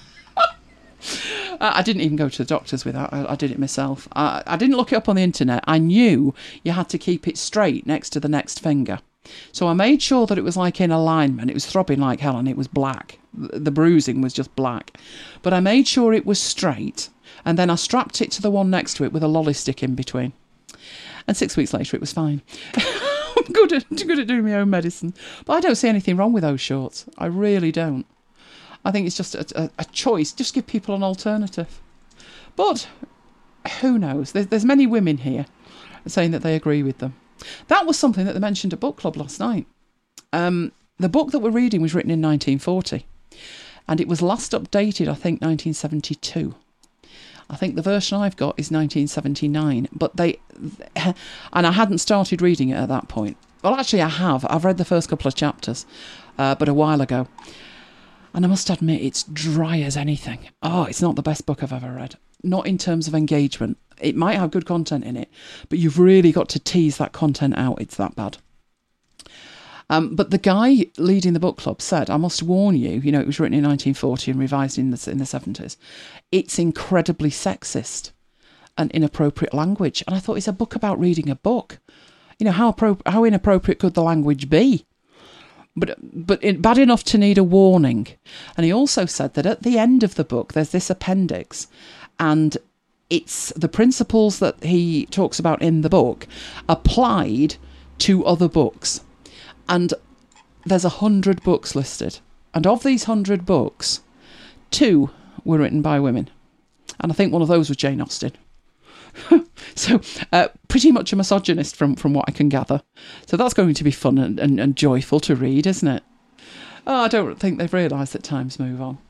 I didn't even go to the doctors with that. I did it myself. I didn't look it up on the internet. I knew you had to keep it straight next to the next finger. So I made sure that it was like in alignment. It was throbbing like hell and it was black. The bruising was just black. But I made sure it was straight, and then I strapped it to the one next to it with a lolly stick in between. And 6 weeks later, it was fine. I'm good at doing my own medicine. But I don't see anything wrong with those shorts. I really don't. I think it's just a choice. Just give people an alternative. But who knows? There's many women here saying that they agree with them. That was something that they mentioned at book club last night. The book that we're reading was written in 1940, and it was last updated, I think, 1972. I think the version I've got is 1979, but and I hadn't started reading it at that point. Well, actually, I have. I've read the first couple of chapters, but a while ago. And I must admit, it's dry as anything. Oh, it's not the best book I've ever read. Not in terms of engagement. It might have good content in it, but you've really got to tease that content out. It's that bad. But the guy leading the book club said, I must warn you, it was written in 1940 and revised in the 70s. It's incredibly sexist and inappropriate language. And I thought, it's a book about reading a book. How inappropriate could the language be? But bad enough to need a warning. And he also said that at the end of the book, there's this appendix, and it's the principles that he talks about in the book applied to other books. And there's 100 books listed. And of these 100 books, 2 were written by women. And I think one of those was Jane Austen. So pretty much a misogynist from what I can gather. So that's going to be fun and joyful to read, isn't it? Oh, I don't think they've realised that times move on.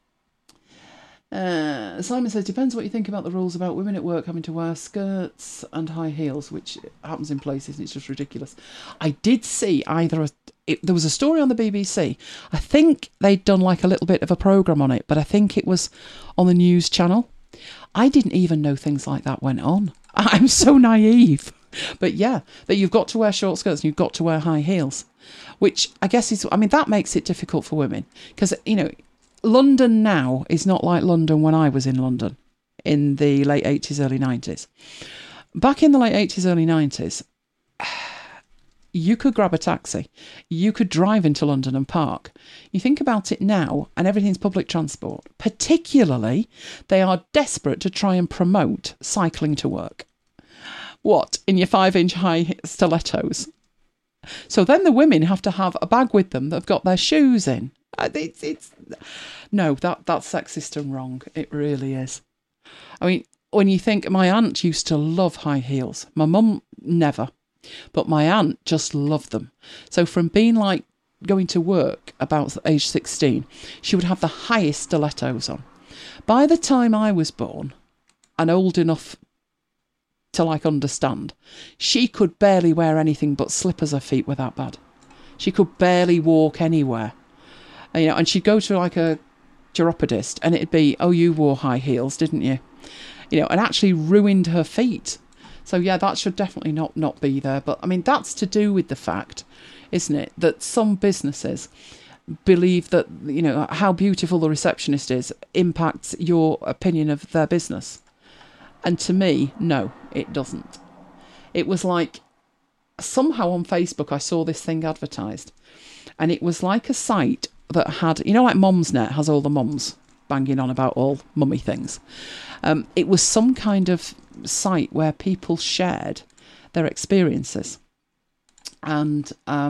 Simon says, depends what you think about the rules about women at work having to wear skirts and high heels, which happens in places and it's just ridiculous. I did see there was a story on the BBC. I think they'd done like a little bit of a programme on it, but I think it was on the news channel. I didn't even know things like that went on. I'm so naive. But yeah, that you've got to wear short skirts and you've got to wear high heels, which I guess that makes it difficult for women. Because, London now is not like London when I was in London in the late 80s, early 90s. Back in the late 80s, early 90s, you could grab a taxi. You could drive into London and park. You think about it now, and everything's public transport. Particularly, they are desperate to try and promote cycling to work. What, in your 5-inch high stilettos? So then the women have to have a bag with them that have got their shoes in. No, that's sexist and wrong. It really is. I mean, when you think, my aunt used to love high heels. My mum never. But my aunt just loved them. So from being like going to work about age 16, she would have the highest stilettos on. By the time I was born and old enough to understand, she could barely wear anything but slippers. Her feet were that bad. She could barely walk anywhere. And she'd go to like a chiropodist and it'd be, oh, you wore high heels, didn't you? And actually ruined her feet. So yeah, that should definitely not be there. But I mean, that's to do with the fact, isn't it, that some businesses believe that, how beautiful the receptionist is impacts your opinion of their business. And to me, no, it doesn't. It was like, somehow on Facebook, I saw this thing advertised. And it was like a site that had, like Mumsnet has all the mums banging on about all mummy things. It was some kind of site where people shared their experiences. And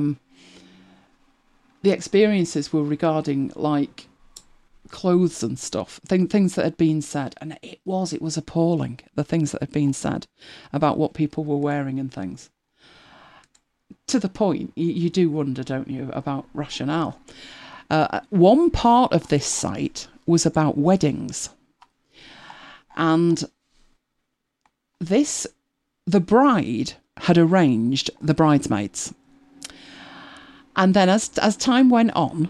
the experiences were regarding like clothes and stuff, things that had been said. And it was appalling, the things that had been said about what people were wearing and things. To the point, you do wonder, don't you, about rationale. One part of this site was about weddings. And the bride had arranged the bridesmaids. And then as time went on,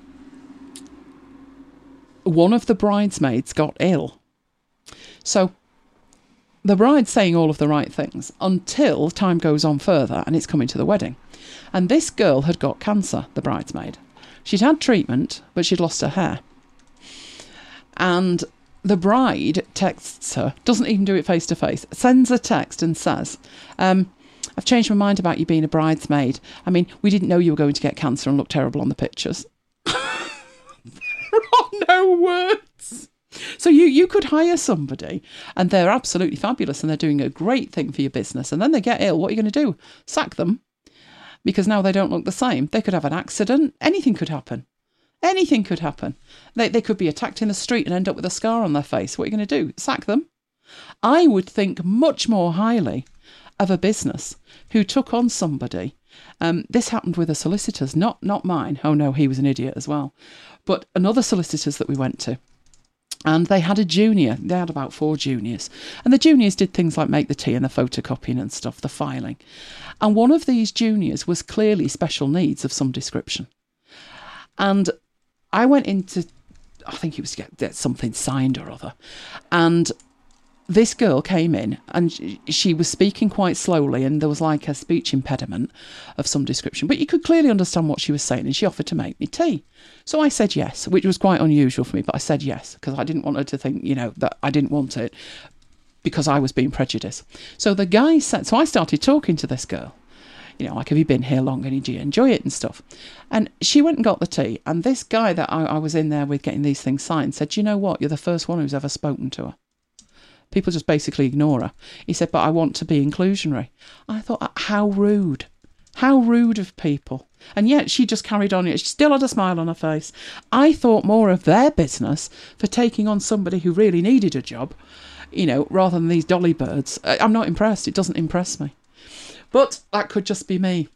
one of the bridesmaids got ill. So the bride's saying all of the right things until time goes on further and it's coming to the wedding. And this girl had got cancer, the bridesmaid. She'd had treatment, but she'd lost her hair. And the bride texts her, doesn't even do it face to face, sends a text and says, I've changed my mind about you being a bridesmaid. I mean, we didn't know you were going to get cancer and look terrible on the pictures. no words. So you could hire somebody and they're absolutely fabulous and they're doing a great thing for your business, and then they get ill. What are you going to do? Sack them? Because now they don't look the same. They could have an accident. Anything could happen. Anything could happen. They could be attacked in the street and end up with a scar on their face. What are you going to do? Sack them? I would think much more highly of a business who took on somebody. This happened with the solicitors, not mine. Oh no, he was an idiot as well. But another solicitors that we went to. And they had a junior. They had about 4 juniors. And the juniors did things like make the tea and the photocopying and stuff, the filing. And one of these juniors was clearly special needs of some description. And I went into, I think it was to get something signed or other. And this girl came in and she was speaking quite slowly, and there was like a speech impediment of some description, but you could clearly understand what she was saying, and she offered to make me tea. So I said yes, which was quite unusual for me, but I said yes because I didn't want her to think, that I didn't want it because I was being prejudiced. So the guy said, so I started talking to this girl, like, have you been here long and do you enjoy it and stuff? And she went and got the tea, and this guy that I was in there with getting these things signed said, you know what, you're the first one who's ever spoken to her. People just basically ignore her. He said, but I want to be inclusionary. I thought, how rude. How rude of people. And yet she just carried on. She still had a smile on her face. I thought more of their business for taking on somebody who really needed a job, rather than these dolly birds. I'm not impressed. It doesn't impress me. But that could just be me.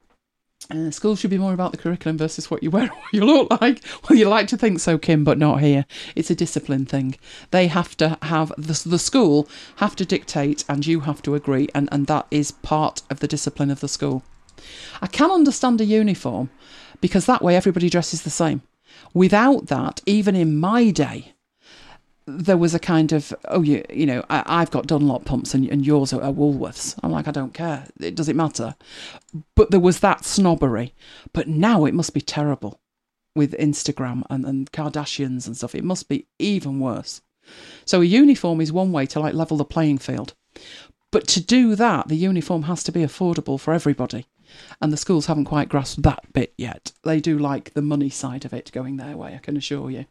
Schools should be more about the curriculum versus what you wear or what you look like. Well, you like to think so, Kim, but not here. It's a discipline thing. They have to have, the school have to dictate and you have to agree, and that is part of the discipline of the school. I can understand a uniform because that way everybody dresses the same. Without that, even in my day, there was a kind of, I've got Dunlop pumps and yours are Woolworths. I'm like, I don't care. Does it matter? But there was that snobbery. But now it must be terrible with Instagram and Kardashians and stuff. It must be even worse. So a uniform is one way to level the playing field. But to do that, the uniform has to be affordable for everybody. And the schools haven't quite grasped that bit yet. They do like the money side of it going their way, I can assure you.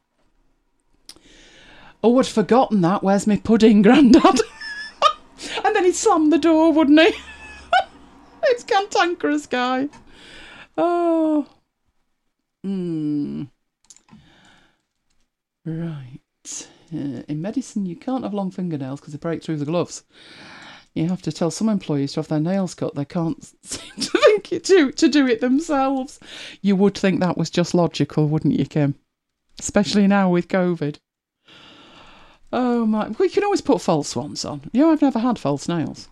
Oh, I'd forgotten that. Where's my pudding, Grandad? And then he'd slam the door, wouldn't he? It's cantankerous guy. Oh. Right. In medicine, you can't have long fingernails because they break through the gloves. You have to tell some employees to have their nails cut. They can't seem to think it to do it themselves. You would think that was just logical, wouldn't you, Kim? Especially now with COVID. Oh my! Well, you can always put false ones on. I've never had false nails.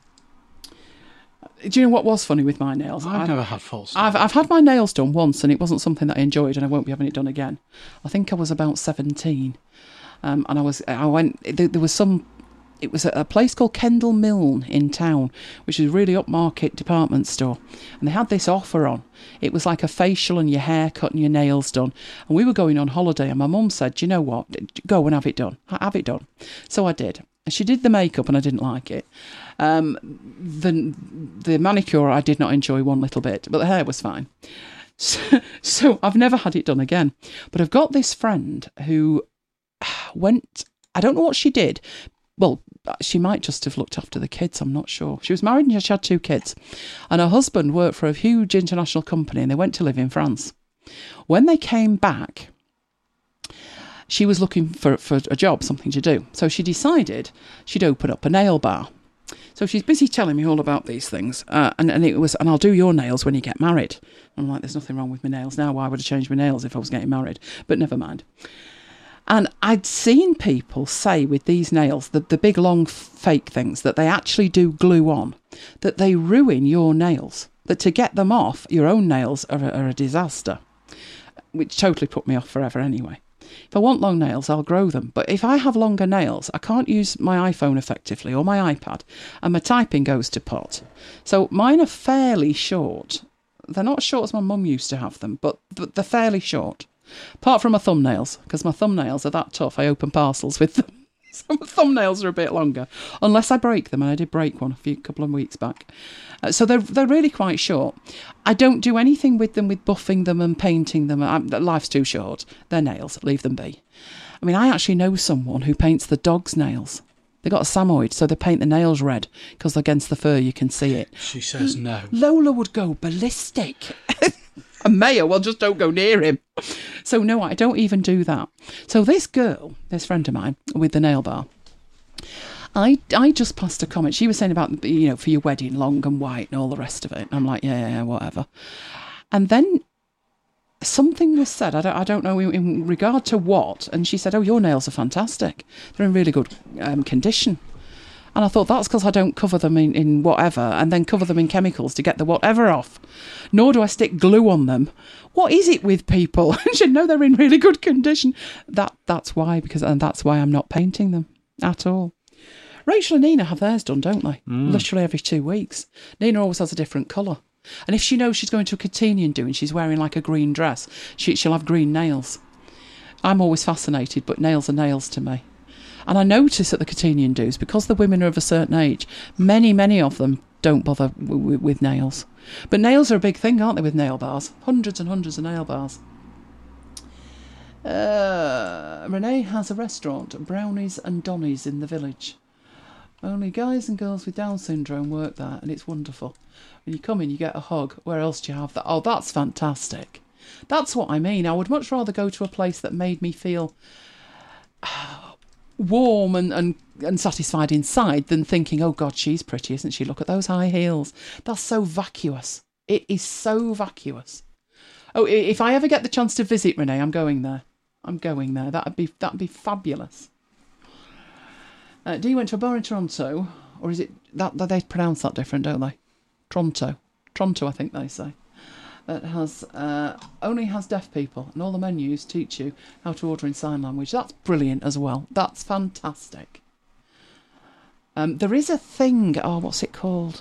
Do you know what was funny with my nails? I've never had false nails. I've had my nails done once, and it wasn't something that I enjoyed, and I won't be having it done again. I think I was about 17, and I went. There was some. It was at a place called Kendall Milne in town, which is a really upmarket department store. And they had this offer on. It was like a facial and your hair cut and your nails done. And we were going on holiday and my mum said, you know what, go and have it done. Have it done. So I did. She did the makeup and I didn't like it. The manicure I did not enjoy one little bit, but the hair was fine. So I've never had it done again. But I've got this friend who went, I don't know what she did. Well, she might just have looked after the kids, I'm not sure. She was married and she had 2 kids. And her husband worked for a huge international company and they went to live in France. When they came back, she was looking for a job, something to do. So she decided she'd open up a nail bar. So she's busy telling me all about these things. And it was, and I'll do your nails when you get married. I'm like, there's nothing wrong with my nails now. Why would I change my nails if I was getting married? But never mind. And I'd seen people say with these nails, the big long fake things, that they actually do glue on, that they ruin your nails, that to get them off, your own nails are a disaster, which totally put me off forever anyway. If I want long nails, I'll grow them. But if I have longer nails, I can't use my iPhone effectively or my iPad, and my typing goes to pot. So mine are fairly short. They're not as short as my mum used to have them, but they're fairly short. Apart from my thumbnails, because my thumbnails are that tough, I open parcels with them. So my thumbnails are a bit longer, unless I break them, and I did break one couple of weeks back. So they're really quite short. I don't do anything with them, with buffing them and painting them. Life's too short. They're nails. Leave them be. I mean, I actually know someone who paints the dog's nails. They got a Samoyed, so they paint the nails red because against the fur you can see it. She says no. Lola would go ballistic. And Maya, well, just don't go near him. So no, I don't even do that. So this girl, this friend of mine with the nail bar, I just passed a comment. She was saying about, you know, for your wedding, long and white and all the rest of it. And I'm like, yeah, whatever. And then something was said, I don't know in regard to what, and she said, oh, your nails are fantastic. They're in really good condition. And I thought, that's because I don't cover them in whatever and then cover them in chemicals to get the whatever off. Nor do I stick glue on them. What is it with people? And she know they're in really good condition. That's why, and that's why I'm not painting them at all. Rachel and Nina have theirs done, don't they? Literally every 2 weeks. Nina always has a different colour. And if she knows she's going to a Catenian do and she's wearing like a green dress, she'll have green nails. I'm always fascinated, but nails are nails to me. And I notice at the Catenian do's, because the women are of a certain age, many of them don't bother with nails. But nails are a big thing, aren't they, with nail bars? Hundreds and hundreds of nail bars. Renee has a restaurant, Brownies and Donnies, in the village. Only guys and girls with Down syndrome work there, and it's wonderful. When you come in, you get a hug. Where else do you have that? Oh, that's fantastic. That's what I mean. I would much rather go to a place that made me feel warm and satisfied inside than thinking, oh God, she's pretty, isn't she? Look at those high heels. That's so vacuous. It is so vacuous. Oh, if I ever get the chance to visit Renee, I'm going there. That'd be fabulous. Dee went to a bar in Toronto, or is it that they pronounce that different, don't they? Toronto, I think they say. That has only has deaf people, and all the menus teach you how to order in sign language. That's brilliant as well. That's fantastic. There is a thing. Oh, what's it called?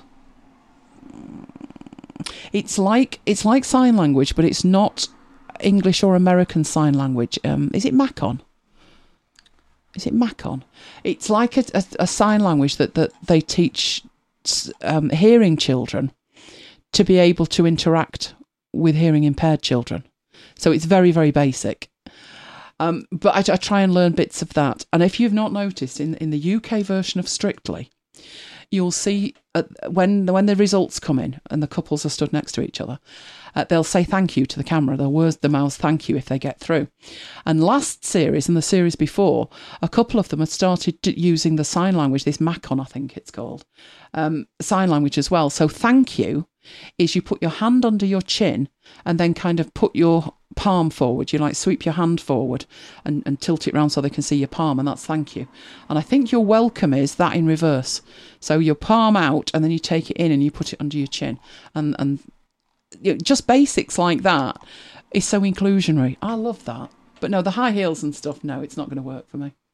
It's like sign language, but it's not English or American sign language. Is it Macon? Is it Macon? It's like a sign language that they teach hearing children to be able to interact with hearing impaired children. So it's very, very basic. But I try and learn bits of that. And if you've not noticed, in the UK version of Strictly, you'll see when the results come in and the couples are stood next to each other, they'll say thank you to the camera. They'll word the mouth thank you if they get through. And last series and the series before, a couple of them had started using the sign language, this Macon, I think it's called, sign language as well. So thank you is you put your hand under your chin and then kind of put your palm forward. You like sweep your hand forward and tilt it round so they can see your palm, and that's thank you. And I think your welcome is that in reverse. So your palm out and then you take it in and you put it under your chin. And just basics like that is so inclusionary. I love that. But no, the high heels and stuff, no, it's not going to work for me.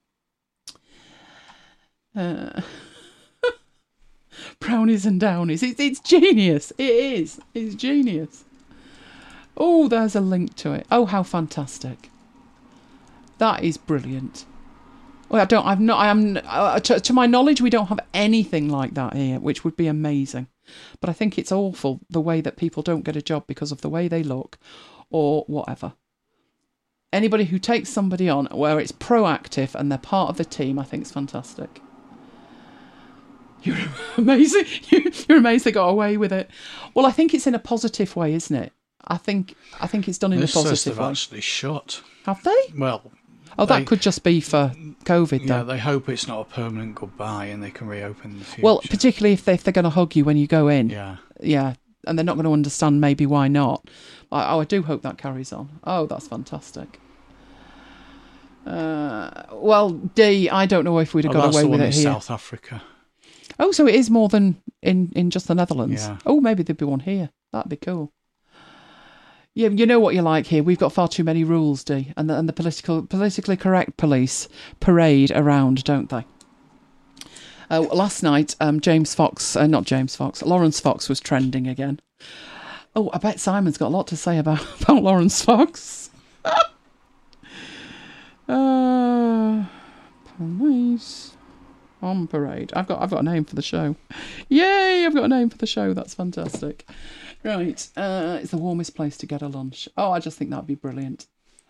Brownies and Downies. It's genius. It is. It's genius. Oh, there's a link to it. Oh, how fantastic. That is brilliant. Well, to my knowledge, we don't have anything like that here, which would be amazing. But I think it's awful the way that people don't get a job because of the way they look or whatever. Anybody who takes somebody on where it's proactive and they're part of the team, I think is fantastic. You're amazing. You're amazed they got away with it. Well, I think it's in a positive way, isn't it? I think it's done in a positive way. They've actually shut. Have they? Well, that could just be for COVID, though. Yeah, they hope it's not a permanent goodbye and they can reopen in the future. Well, particularly if they're going to hug you when you go in. Yeah. And they're not going to understand maybe why not. I do hope that carries on. Oh, that's fantastic. Well, D, I don't know if we'd have got away with it here. South Africa. Oh, so it is more than in just the Netherlands. Yeah. Oh, maybe there'd be one here. That'd be cool. Yeah, you know what you're like here. We've got far too many rules, D, and the politically correct police parade around, don't they? Last night, Lawrence Fox was trending again. Oh, I bet Simon's got a lot to say about Lawrence Fox. Nice. On parade. I've got a name for the show. Yay! I've got a name for the show. That's fantastic. Right. It's the warmest place to get a lunch. Oh, I just think that'd be brilliant.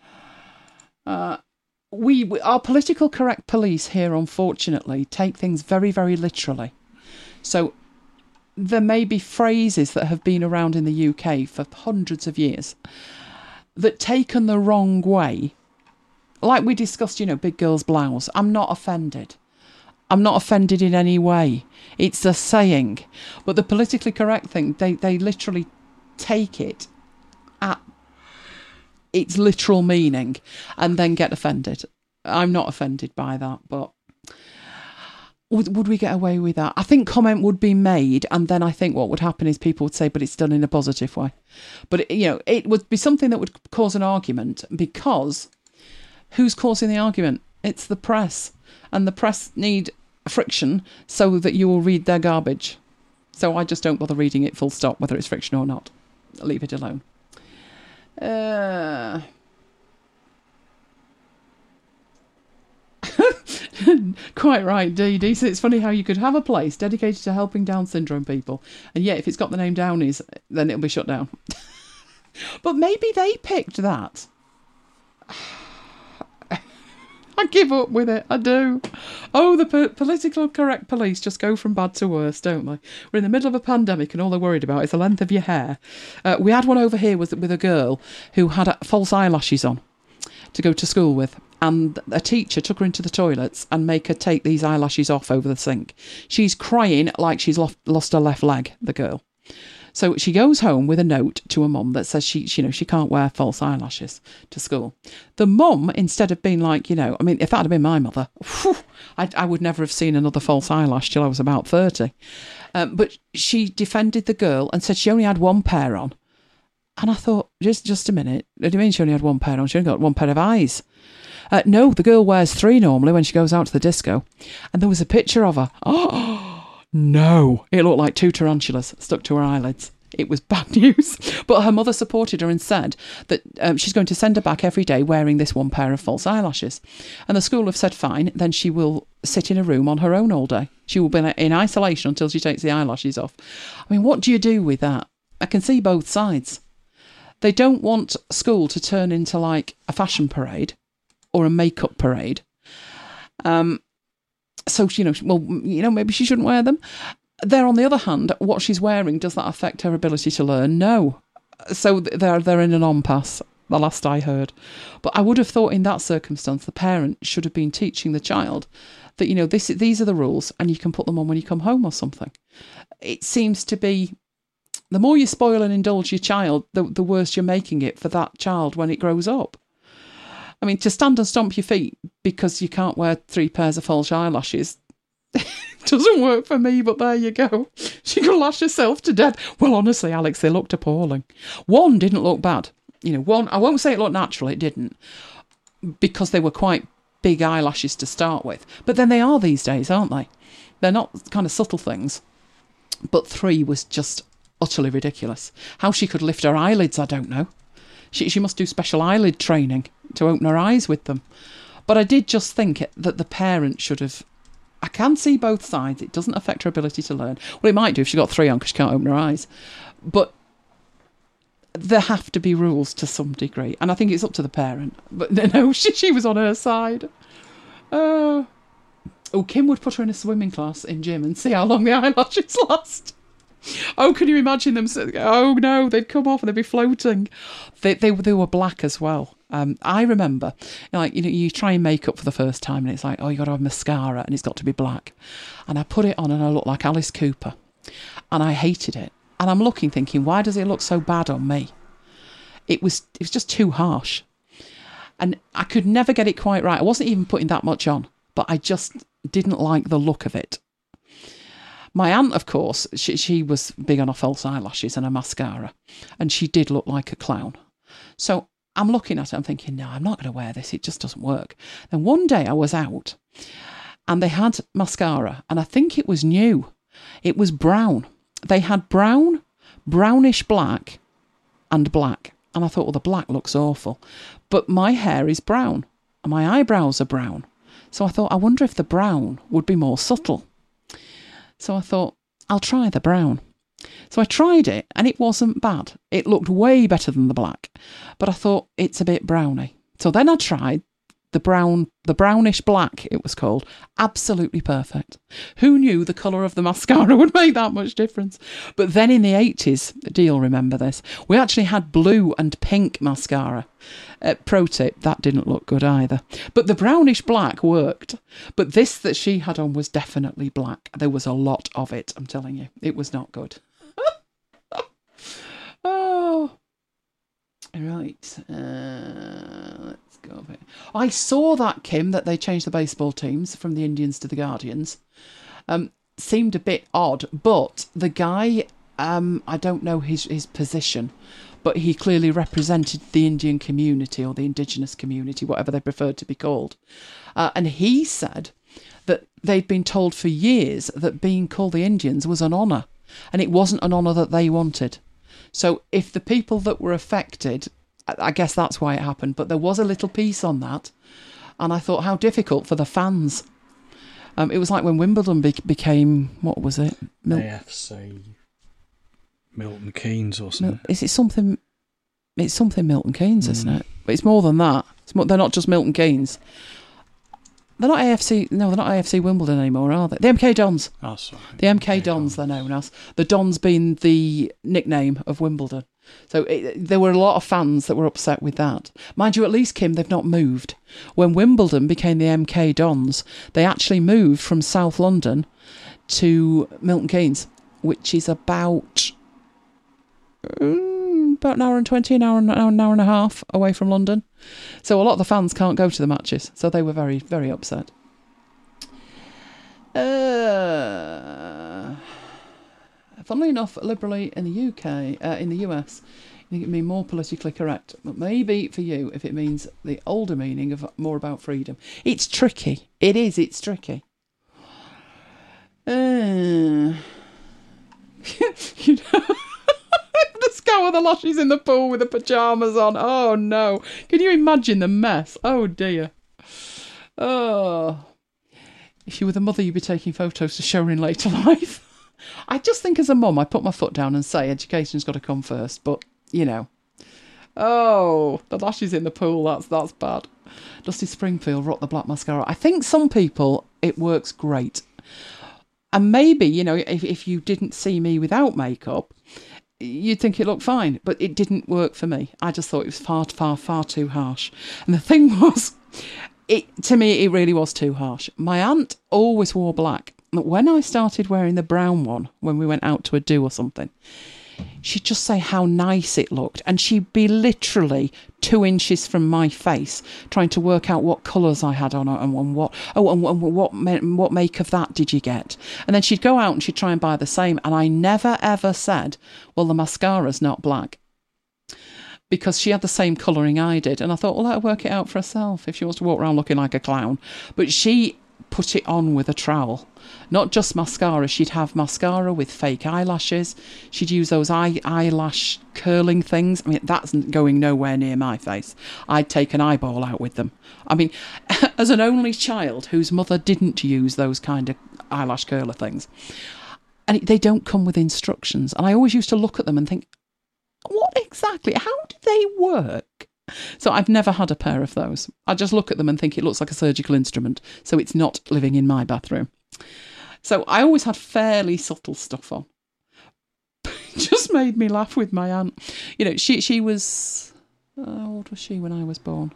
Our political correct police here, unfortunately, take things very, very literally. So there may be phrases that have been around in the UK for hundreds of years that, taken the wrong way, like we discussed, big girl's blouse. I'm not offended. I'm not offended in any way. It's a saying. But the politically correct thing, they literally take it at its literal meaning and then get offended. I'm not offended by that, but would we get away with that? I think comment would be made, and then I think what would happen is people would say, but it's done in a positive way. But, it would be something that would cause an argument, because who's causing the argument? It's the press. And the press need friction so that you will read their garbage. So I just don't bother reading it full stop, whether it's friction or not. Leave it alone. Quite right, Dee Dee. So it's funny how you could have a place dedicated to helping Down syndrome people, and yet if it's got the name Downies, then it'll be shut down. But maybe they picked that. I give up with it. I do. Oh, the political correct police just go from bad to worse, don't they? We're in the middle of a pandemic and all they're worried about is the length of your hair. We had one over here with a girl who had false eyelashes on to go to school with. And a teacher took her into the toilets and make her take these eyelashes off over the sink. She's crying like she's lost her left leg, the girl. So she goes home with a note to her mum that says she can't wear false eyelashes to school. The mum, instead of being like, if that had been my mother, I would never have seen another false eyelash till I was about 30. But she defended the girl and said she only had one pair on. And I thought, just a minute, what do you mean she only had one pair on? She only got one pair of eyes. No, the girl wears 3 normally when she goes out to the disco. And there was a picture of her. Oh, no. It looked like 2 tarantulas stuck to her eyelids. It was bad news. But her mother supported her and said that she's going to send her back every day wearing this one pair of false eyelashes. And the school have said, fine, then she will sit in a room on her own all day. She will be in isolation until she takes the eyelashes off. I mean, what do you do with that? I can see both sides. They don't want school to turn into like a fashion parade or a makeup parade. So, maybe she shouldn't wear them. There, on the other hand, what she's wearing, does that affect her ability to learn? No. So they're in an impasse, the last I heard. But I would have thought in that circumstance, the parent should have been teaching the child that, these are the rules and you can put them on when you come home or something. It seems to be, the more you spoil and indulge your child, the worse you're making it for that child when it grows up. I mean, to stand and stomp your feet because you can't wear 3 pairs of false eyelashes doesn't work for me, but there you go. She could lash herself to death. Well, honestly, Alex, they looked appalling. One didn't look bad. One, I won't say it looked natural, it didn't, because they were quite big eyelashes to start with. But then they are these days, aren't they? They're not kind of subtle things. But 3 was just utterly ridiculous. How she could lift her eyelids, I don't know. She must do special eyelid training to open her eyes with them. But I did just think that the parent should have... I can see both sides. It doesn't affect her ability to learn. Well, it might do if she got 3 on because she can't open her eyes. But there have to be rules to some degree. And I think it's up to the parent. But no, she was on her side. Kim would put her in a swimming class in gym and see how long the eyelashes last. Oh, can you imagine them? Oh no, they'd come off and they'd be floating. They were black as well. I remember, you try and make up for the first time and it's like, oh, you got to have mascara and it's got to be black. And I put it on and I looked like Alice Cooper. And I hated it. And I'm looking thinking, why does it look so bad on me? It was just too harsh. And I could never get it quite right. I wasn't even putting that much on, but I just didn't like the look of it. My aunt, of course, she was big on her false eyelashes and her mascara, and she did look like a clown. So I'm looking at it, I'm thinking, no, I'm not going to wear this. It just doesn't work. Then one day I was out, and they had mascara, and I think it was new. It was brown. They had brown, brownish black, and black. And I thought, well, the black looks awful. But my hair is brown, and my eyebrows are brown. So I thought, I wonder if the brown would be more subtle. So I thought, I'll try the brown. So I tried it and it wasn't bad. It looked way better than the black, but I thought it's a bit browny. So then I tried the brownish black, it was called. Absolutely perfect. Who knew the colour of the mascara would make that much difference? But then in the 80s, do you remember this? We actually had blue and pink mascara. Pro tip, that didn't look good either. But the brownish black worked. But this that she had on was definitely black. There was a lot of it, I'm telling you. It was not good. Oh. Right. Let's go over it. I saw that, Kim, that they changed the baseball teams from the Indians to the Guardians. Seemed a bit odd, but the guy, I don't know his position, but he clearly represented the Indian community or the indigenous community, whatever they preferred to be called. And he said that they'd been told for years that being called the Indians was an honour, and it wasn't an honour that they wanted. So if the people that were affected, I guess that's why it happened, but there was a little piece on that, and I thought how difficult for the fans. It was like when Wimbledon became, what was it? AFC Milton Keynes or something. Is it something? It's something Milton Keynes, isn't it? But it's more than that. They're not just Milton Keynes. They're not AFC. No, they're not AFC Wimbledon anymore, are they? The MK Dons. Oh, sorry. The MK Dons, they're known as. The Dons being the nickname of Wimbledon. So there were a lot of fans that were upset with that. Mind you, at least, Kim, they've not moved. When Wimbledon became the MK Dons, they actually moved from South London to Milton Keynes, which is about an hour and 20, an hour and a half away from London. So a lot of the fans can't go to the matches. So they were very, very upset. Funnily enough, liberally in the UK, in the US, I think it means more politically correct. But maybe for you, if it means the older meaning of more about freedom. It's tricky. It is. It's tricky. You know, the scour the lashes in the pool with the pyjamas on. Oh no! Can you imagine the mess? Oh dear. Oh, if you were the mother, you'd be taking photos to show her in later life. I just think as a mum, I put my foot down and say education's got to come first. But you know, oh, the lashes in the pool. That's bad. Dusty Springfield, Rock the Black Mascara. I think some people it works great. And maybe, you know, if you didn't see me without makeup, you'd think it looked fine. But it didn't work for me. I just thought it was far, far, far too harsh. And the thing was, to me, it really was too harsh. My aunt always wore black. But when I started wearing the brown one, when we went out to a do or something, she'd just say how nice it looked. And she'd be literally 2 inches from my face trying to work out what colours I had on and what make of that did you get? And then she'd go out and she'd try and buy the same. And I never, ever said, well, the mascara's not black. Because she had the same colouring I did. And I thought, well, let her work it out for herself if she wants to walk around looking like a clown. But she put it on with a trowel. Not just mascara, she'd have mascara with fake eyelashes. She'd use those eyelash curling things. I mean, that's going nowhere near my face. I'd take an eyeball out with them. I mean, as an only child whose mother didn't use those kind of eyelash curler things, and they don't come with instructions. And I always used to look at them and think, what exactly? How do they work? So I've never had a pair of those. I just look at them and think it looks like a surgical instrument. So it's not living in my bathroom. So I always had fairly subtle stuff on. It just made me laugh with my aunt. You know, she was... how old was she when I was born?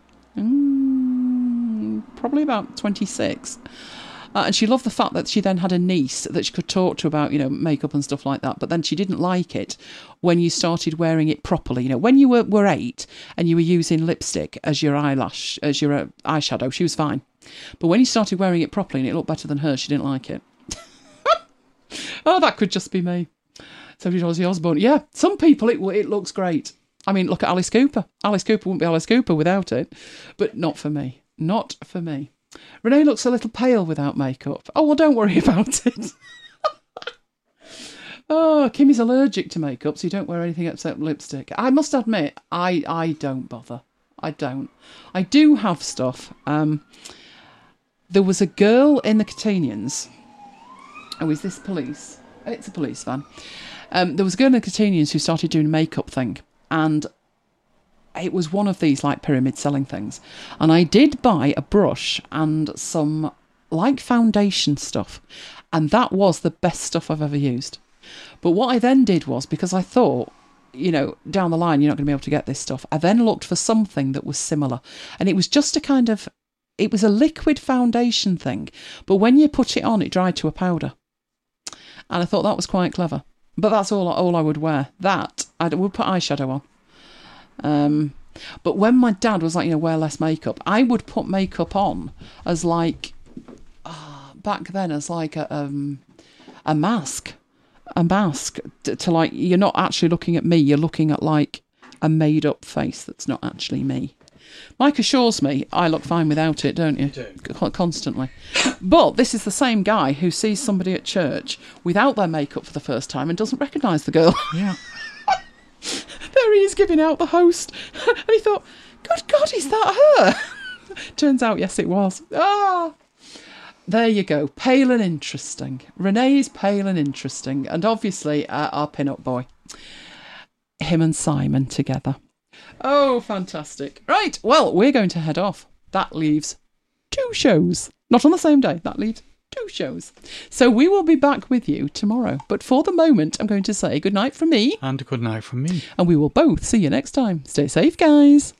Probably about 26. And she loved the fact that she then had a niece that she could talk to about, you know, makeup and stuff like that. But then she didn't like it when you started wearing it properly. You know, when you were 8 and you were using lipstick as your eyelash, as your eyeshadow, she was fine. But when you started wearing it properly and it looked better than her, she didn't like it. Oh, that could just be me. So did Ozzy Osbourne. Yeah, some people it looks great. I mean, look at Alice Cooper. Alice Cooper wouldn't be Alice Cooper without it. But not for me. Not for me. Renee looks a little pale without makeup. Oh, well, don't worry about it. Oh, Kimmy's allergic to makeup, so you don't wear anything except lipstick. I must admit, I don't bother. I don't. I do have stuff. there was a girl in the Catanians. Oh, is this police? It's a police van. There was a girl in the Catanians who started doing a makeup thing, and it was one of these like pyramid selling things. And I did buy a brush and some like foundation stuff, and that was the best stuff I've ever used. But what I then did was, because I thought, you know, down the line you're not going to be able to get this stuff, I then looked for something that was similar, and it was just a kind of, it was a liquid foundation thing, but when you put it on it dried to a powder, and I thought that was quite clever. But that's all I would wear. That I would put eyeshadow on. But when my dad was like, you know, wear less makeup, I would put makeup on as like back then as like a mask. A mask to like, you're not actually looking at me, you're looking at like a made up face that's not actually me. Mike assures me I look fine without it, don't you? You do. Constantly. But this is the same guy who sees somebody at church without their makeup for the first time and doesn't recognise the girl. Yeah. There he is giving out the host. And he thought, good God, is that her? Turns out, yes, it was. Ah! There you go. Pale and interesting. Renee's pale and interesting. And obviously, our pin-up boy. Him and Simon together. Oh, fantastic. Right, well, we're going to head off. That leaves 2 shows. Not on the same day. That leaves 2 shows. So we will be back with you tomorrow. But for the moment, I'm going to say good night from me. And a good night from me. And we will both see you next time. Stay safe, guys.